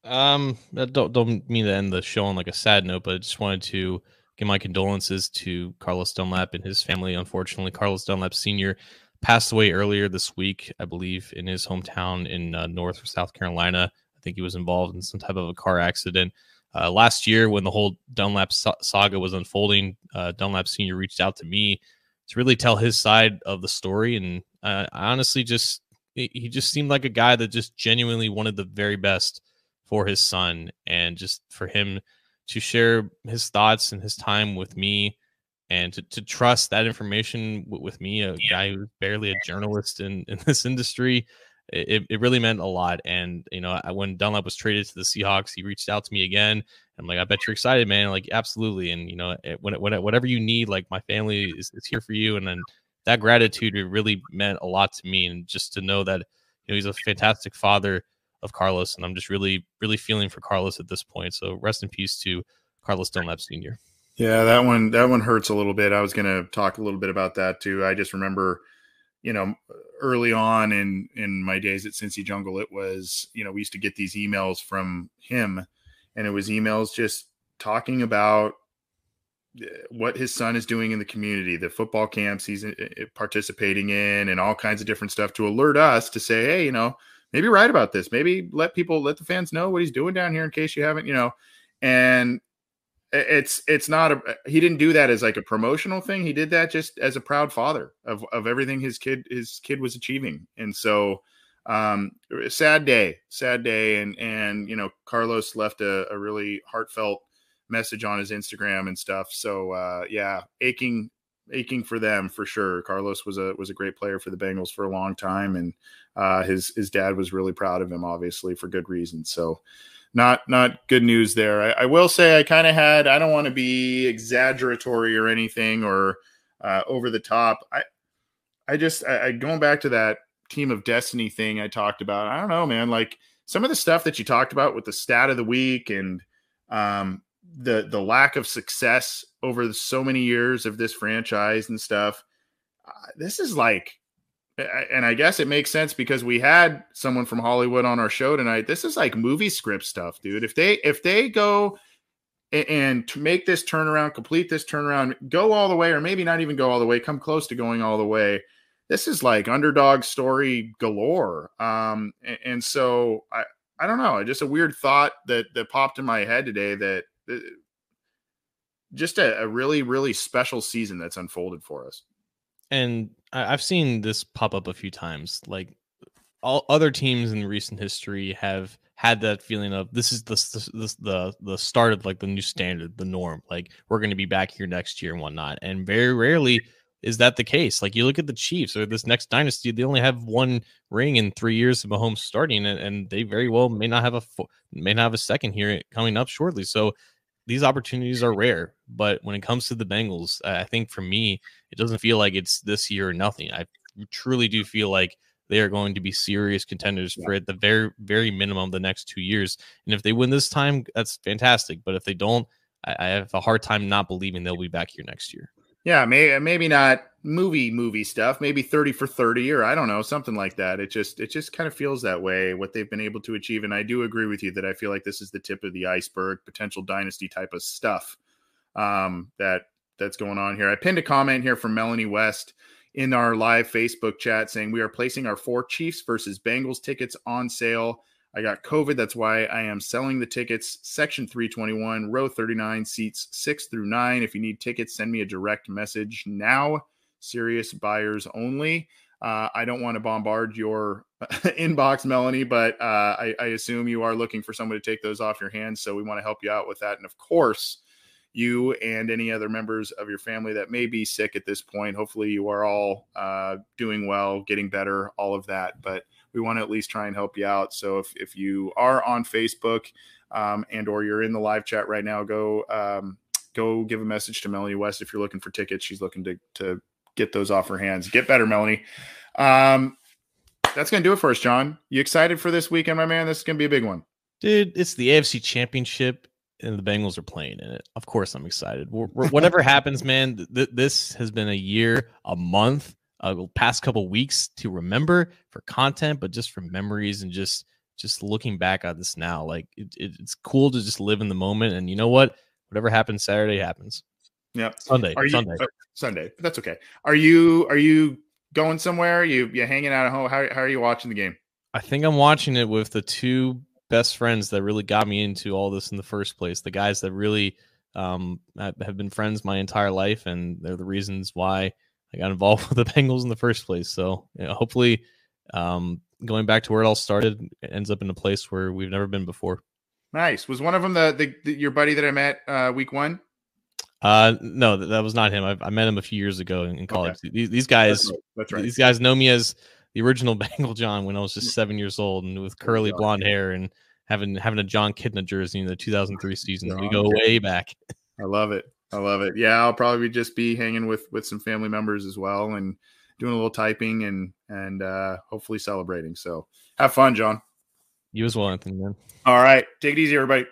Don't mean to end the show on like a sad note, but I just wanted to give my condolences to Carlos Dunlap and his family. Unfortunately, Carlos Dunlap Sr. passed away earlier this week, I believe, in his hometown in North or South Carolina. I think he was involved in some type of a car accident. Last year, when the whole Dunlap saga was unfolding, Dunlap Sr. reached out to me to really tell his side of the story. And I honestly he just seemed like a guy that just genuinely wanted the very best for his son, and just for him to share his thoughts and his time with me, and to trust that information with me, a guy who's barely a journalist in this industry. It really meant a lot. And, when Dunlap was traded to the Seahawks, he reached out to me again. I'm like, I bet you're excited, man. Like, absolutely. And, whatever you need, like, my family is here for you. And then that gratitude, it really meant a lot to me. And just to know that, he's a fantastic father of Carlos. And I'm just really, really feeling for Carlos at this point. So rest in peace to Carlos Dunlap Sr. Yeah, that one hurts a little bit. I was going to talk a little bit about that too. I just remember, early on in my days at Cincy Jungle, it was, we used to get these emails from him, and it was emails just talking about what his son is doing in the community, the football camps he's participating in, and all kinds of different stuff to alert us to say, hey, maybe write about this, maybe let the fans know what he's doing down here in case you haven't, and it's not he didn't do that as like a promotional thing. He did that just as a proud father of everything his kid was achieving. And so sad day. And Carlos left a really heartfelt message on his Instagram and stuff. So aching for them for sure. Carlos was a great player for the Bengals for a long time. And his dad was really proud of him, obviously, for good reason. So not good news there. I will say I kind of had, I don't want to be exaggeratory or anything or over the top. I going back to that team of destiny thing I talked about. I don't know, man, like some of the stuff that you talked about with the stat of the week and the lack of success over so many years of this franchise and stuff. This is like, and I guess it makes sense because we had someone from Hollywood on our show tonight. This is like movie script stuff, dude. If they go and to make this turnaround, complete this turnaround, go all the way, or maybe not even go all the way, come close to going all the way. This is like underdog story galore. And so I don't know. Just a weird thought that popped in my head today that just a really, really special season that's unfolded for us. And I've seen this pop up a few times. Like all other teams in recent history have had that feeling of this is the start of like the new standard, the norm. Like we're going to be back here next year and whatnot. And very rarely is that the case? Like, you look at the Chiefs or this next dynasty, they only have one ring in 3 years of Mahomes starting, and they very well may not have a second here coming up shortly. So these opportunities are rare. But when it comes to the Bengals, I think for me, it doesn't feel like it's this year or nothing. I truly do feel like they are going to be serious contenders for at the very, very minimum the next 2 years. And if they win this time, that's fantastic. But if they don't, I have a hard time not believing they'll be back here next year. Yeah, maybe not movie stuff, maybe 30 for 30 or I don't know, something like that. It just kind of feels that way, what they've been able to achieve. And I do agree with you that I feel like this is the tip of the iceberg, potential dynasty type of stuff that's going on here. I pinned a comment here from Melanie West in our live Facebook chat saying we are placing our 4 Chiefs versus Bengals tickets on sale. I got COVID. That's why I am selling the tickets. Section 321, row 39, seats 6 through 9. If you need tickets, send me a direct message now. Serious buyers only. I don't want to bombard your inbox, Melanie, but I assume you are looking for someone to take those off your hands. So we want to help you out with that. And of course, you and any other members of your family that may be sick at this point, hopefully you are all doing well, getting better, all of that. But we want to at least try and help you out. So if you are on Facebook and or you're in the live chat right now, go give a message to Melanie West if you're looking for tickets. She's looking to get those off her hands. Get better, Melanie. That's going to do it for us, John. You excited for this weekend, my man? This is going to be a big one. Dude, it's the AFC Championship, and the Bengals are playing in it. Of course I'm excited. Whatever happens, man, this has been a year, a month, past couple weeks to remember for content, but just for memories and just looking back at this now. Like it's cool to just live in the moment. And you know what? Whatever happens Saturday happens. Yeah. Sunday. Sunday. But that's okay. Are you going somewhere? Are you hanging out at home? How are you watching the game? I think I'm watching it with the 2 best friends that really got me into all this in the first place. The guys that really have been friends my entire life, and they're the reasons why I got involved with the Bengals in the first place. So hopefully going back to where it all started, it ends up in a place where we've never been before. Nice. Was one of them your buddy that I met week 1? No, that was not him. I met him a few years ago in college. Okay. These guys, that's right. These guys know me as the original Bengal John when I was just 7 years old and with curly blonde hair and having a John Kidna jersey in the 2003 season. We go way back. I love it. Yeah, I'll probably just be hanging with some family members as well and doing a little typing and hopefully celebrating. So have fun, John. You as well, Anthony, man. All right. Take it easy, everybody.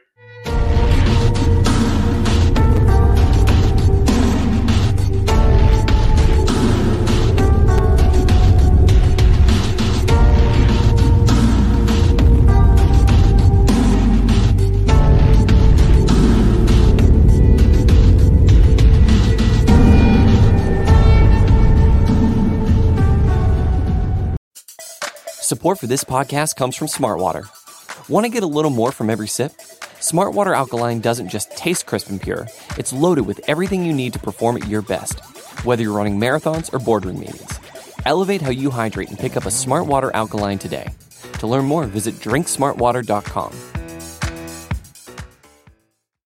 Support for this podcast comes from Smartwater. Want to get a little more from every sip? Smartwater Alkaline doesn't just taste crisp and pure. It's loaded with everything you need to perform at your best, whether you're running marathons or boardroom meetings. Elevate how you hydrate and pick up a Smartwater Alkaline today. To learn more, visit drinksmartwater.com.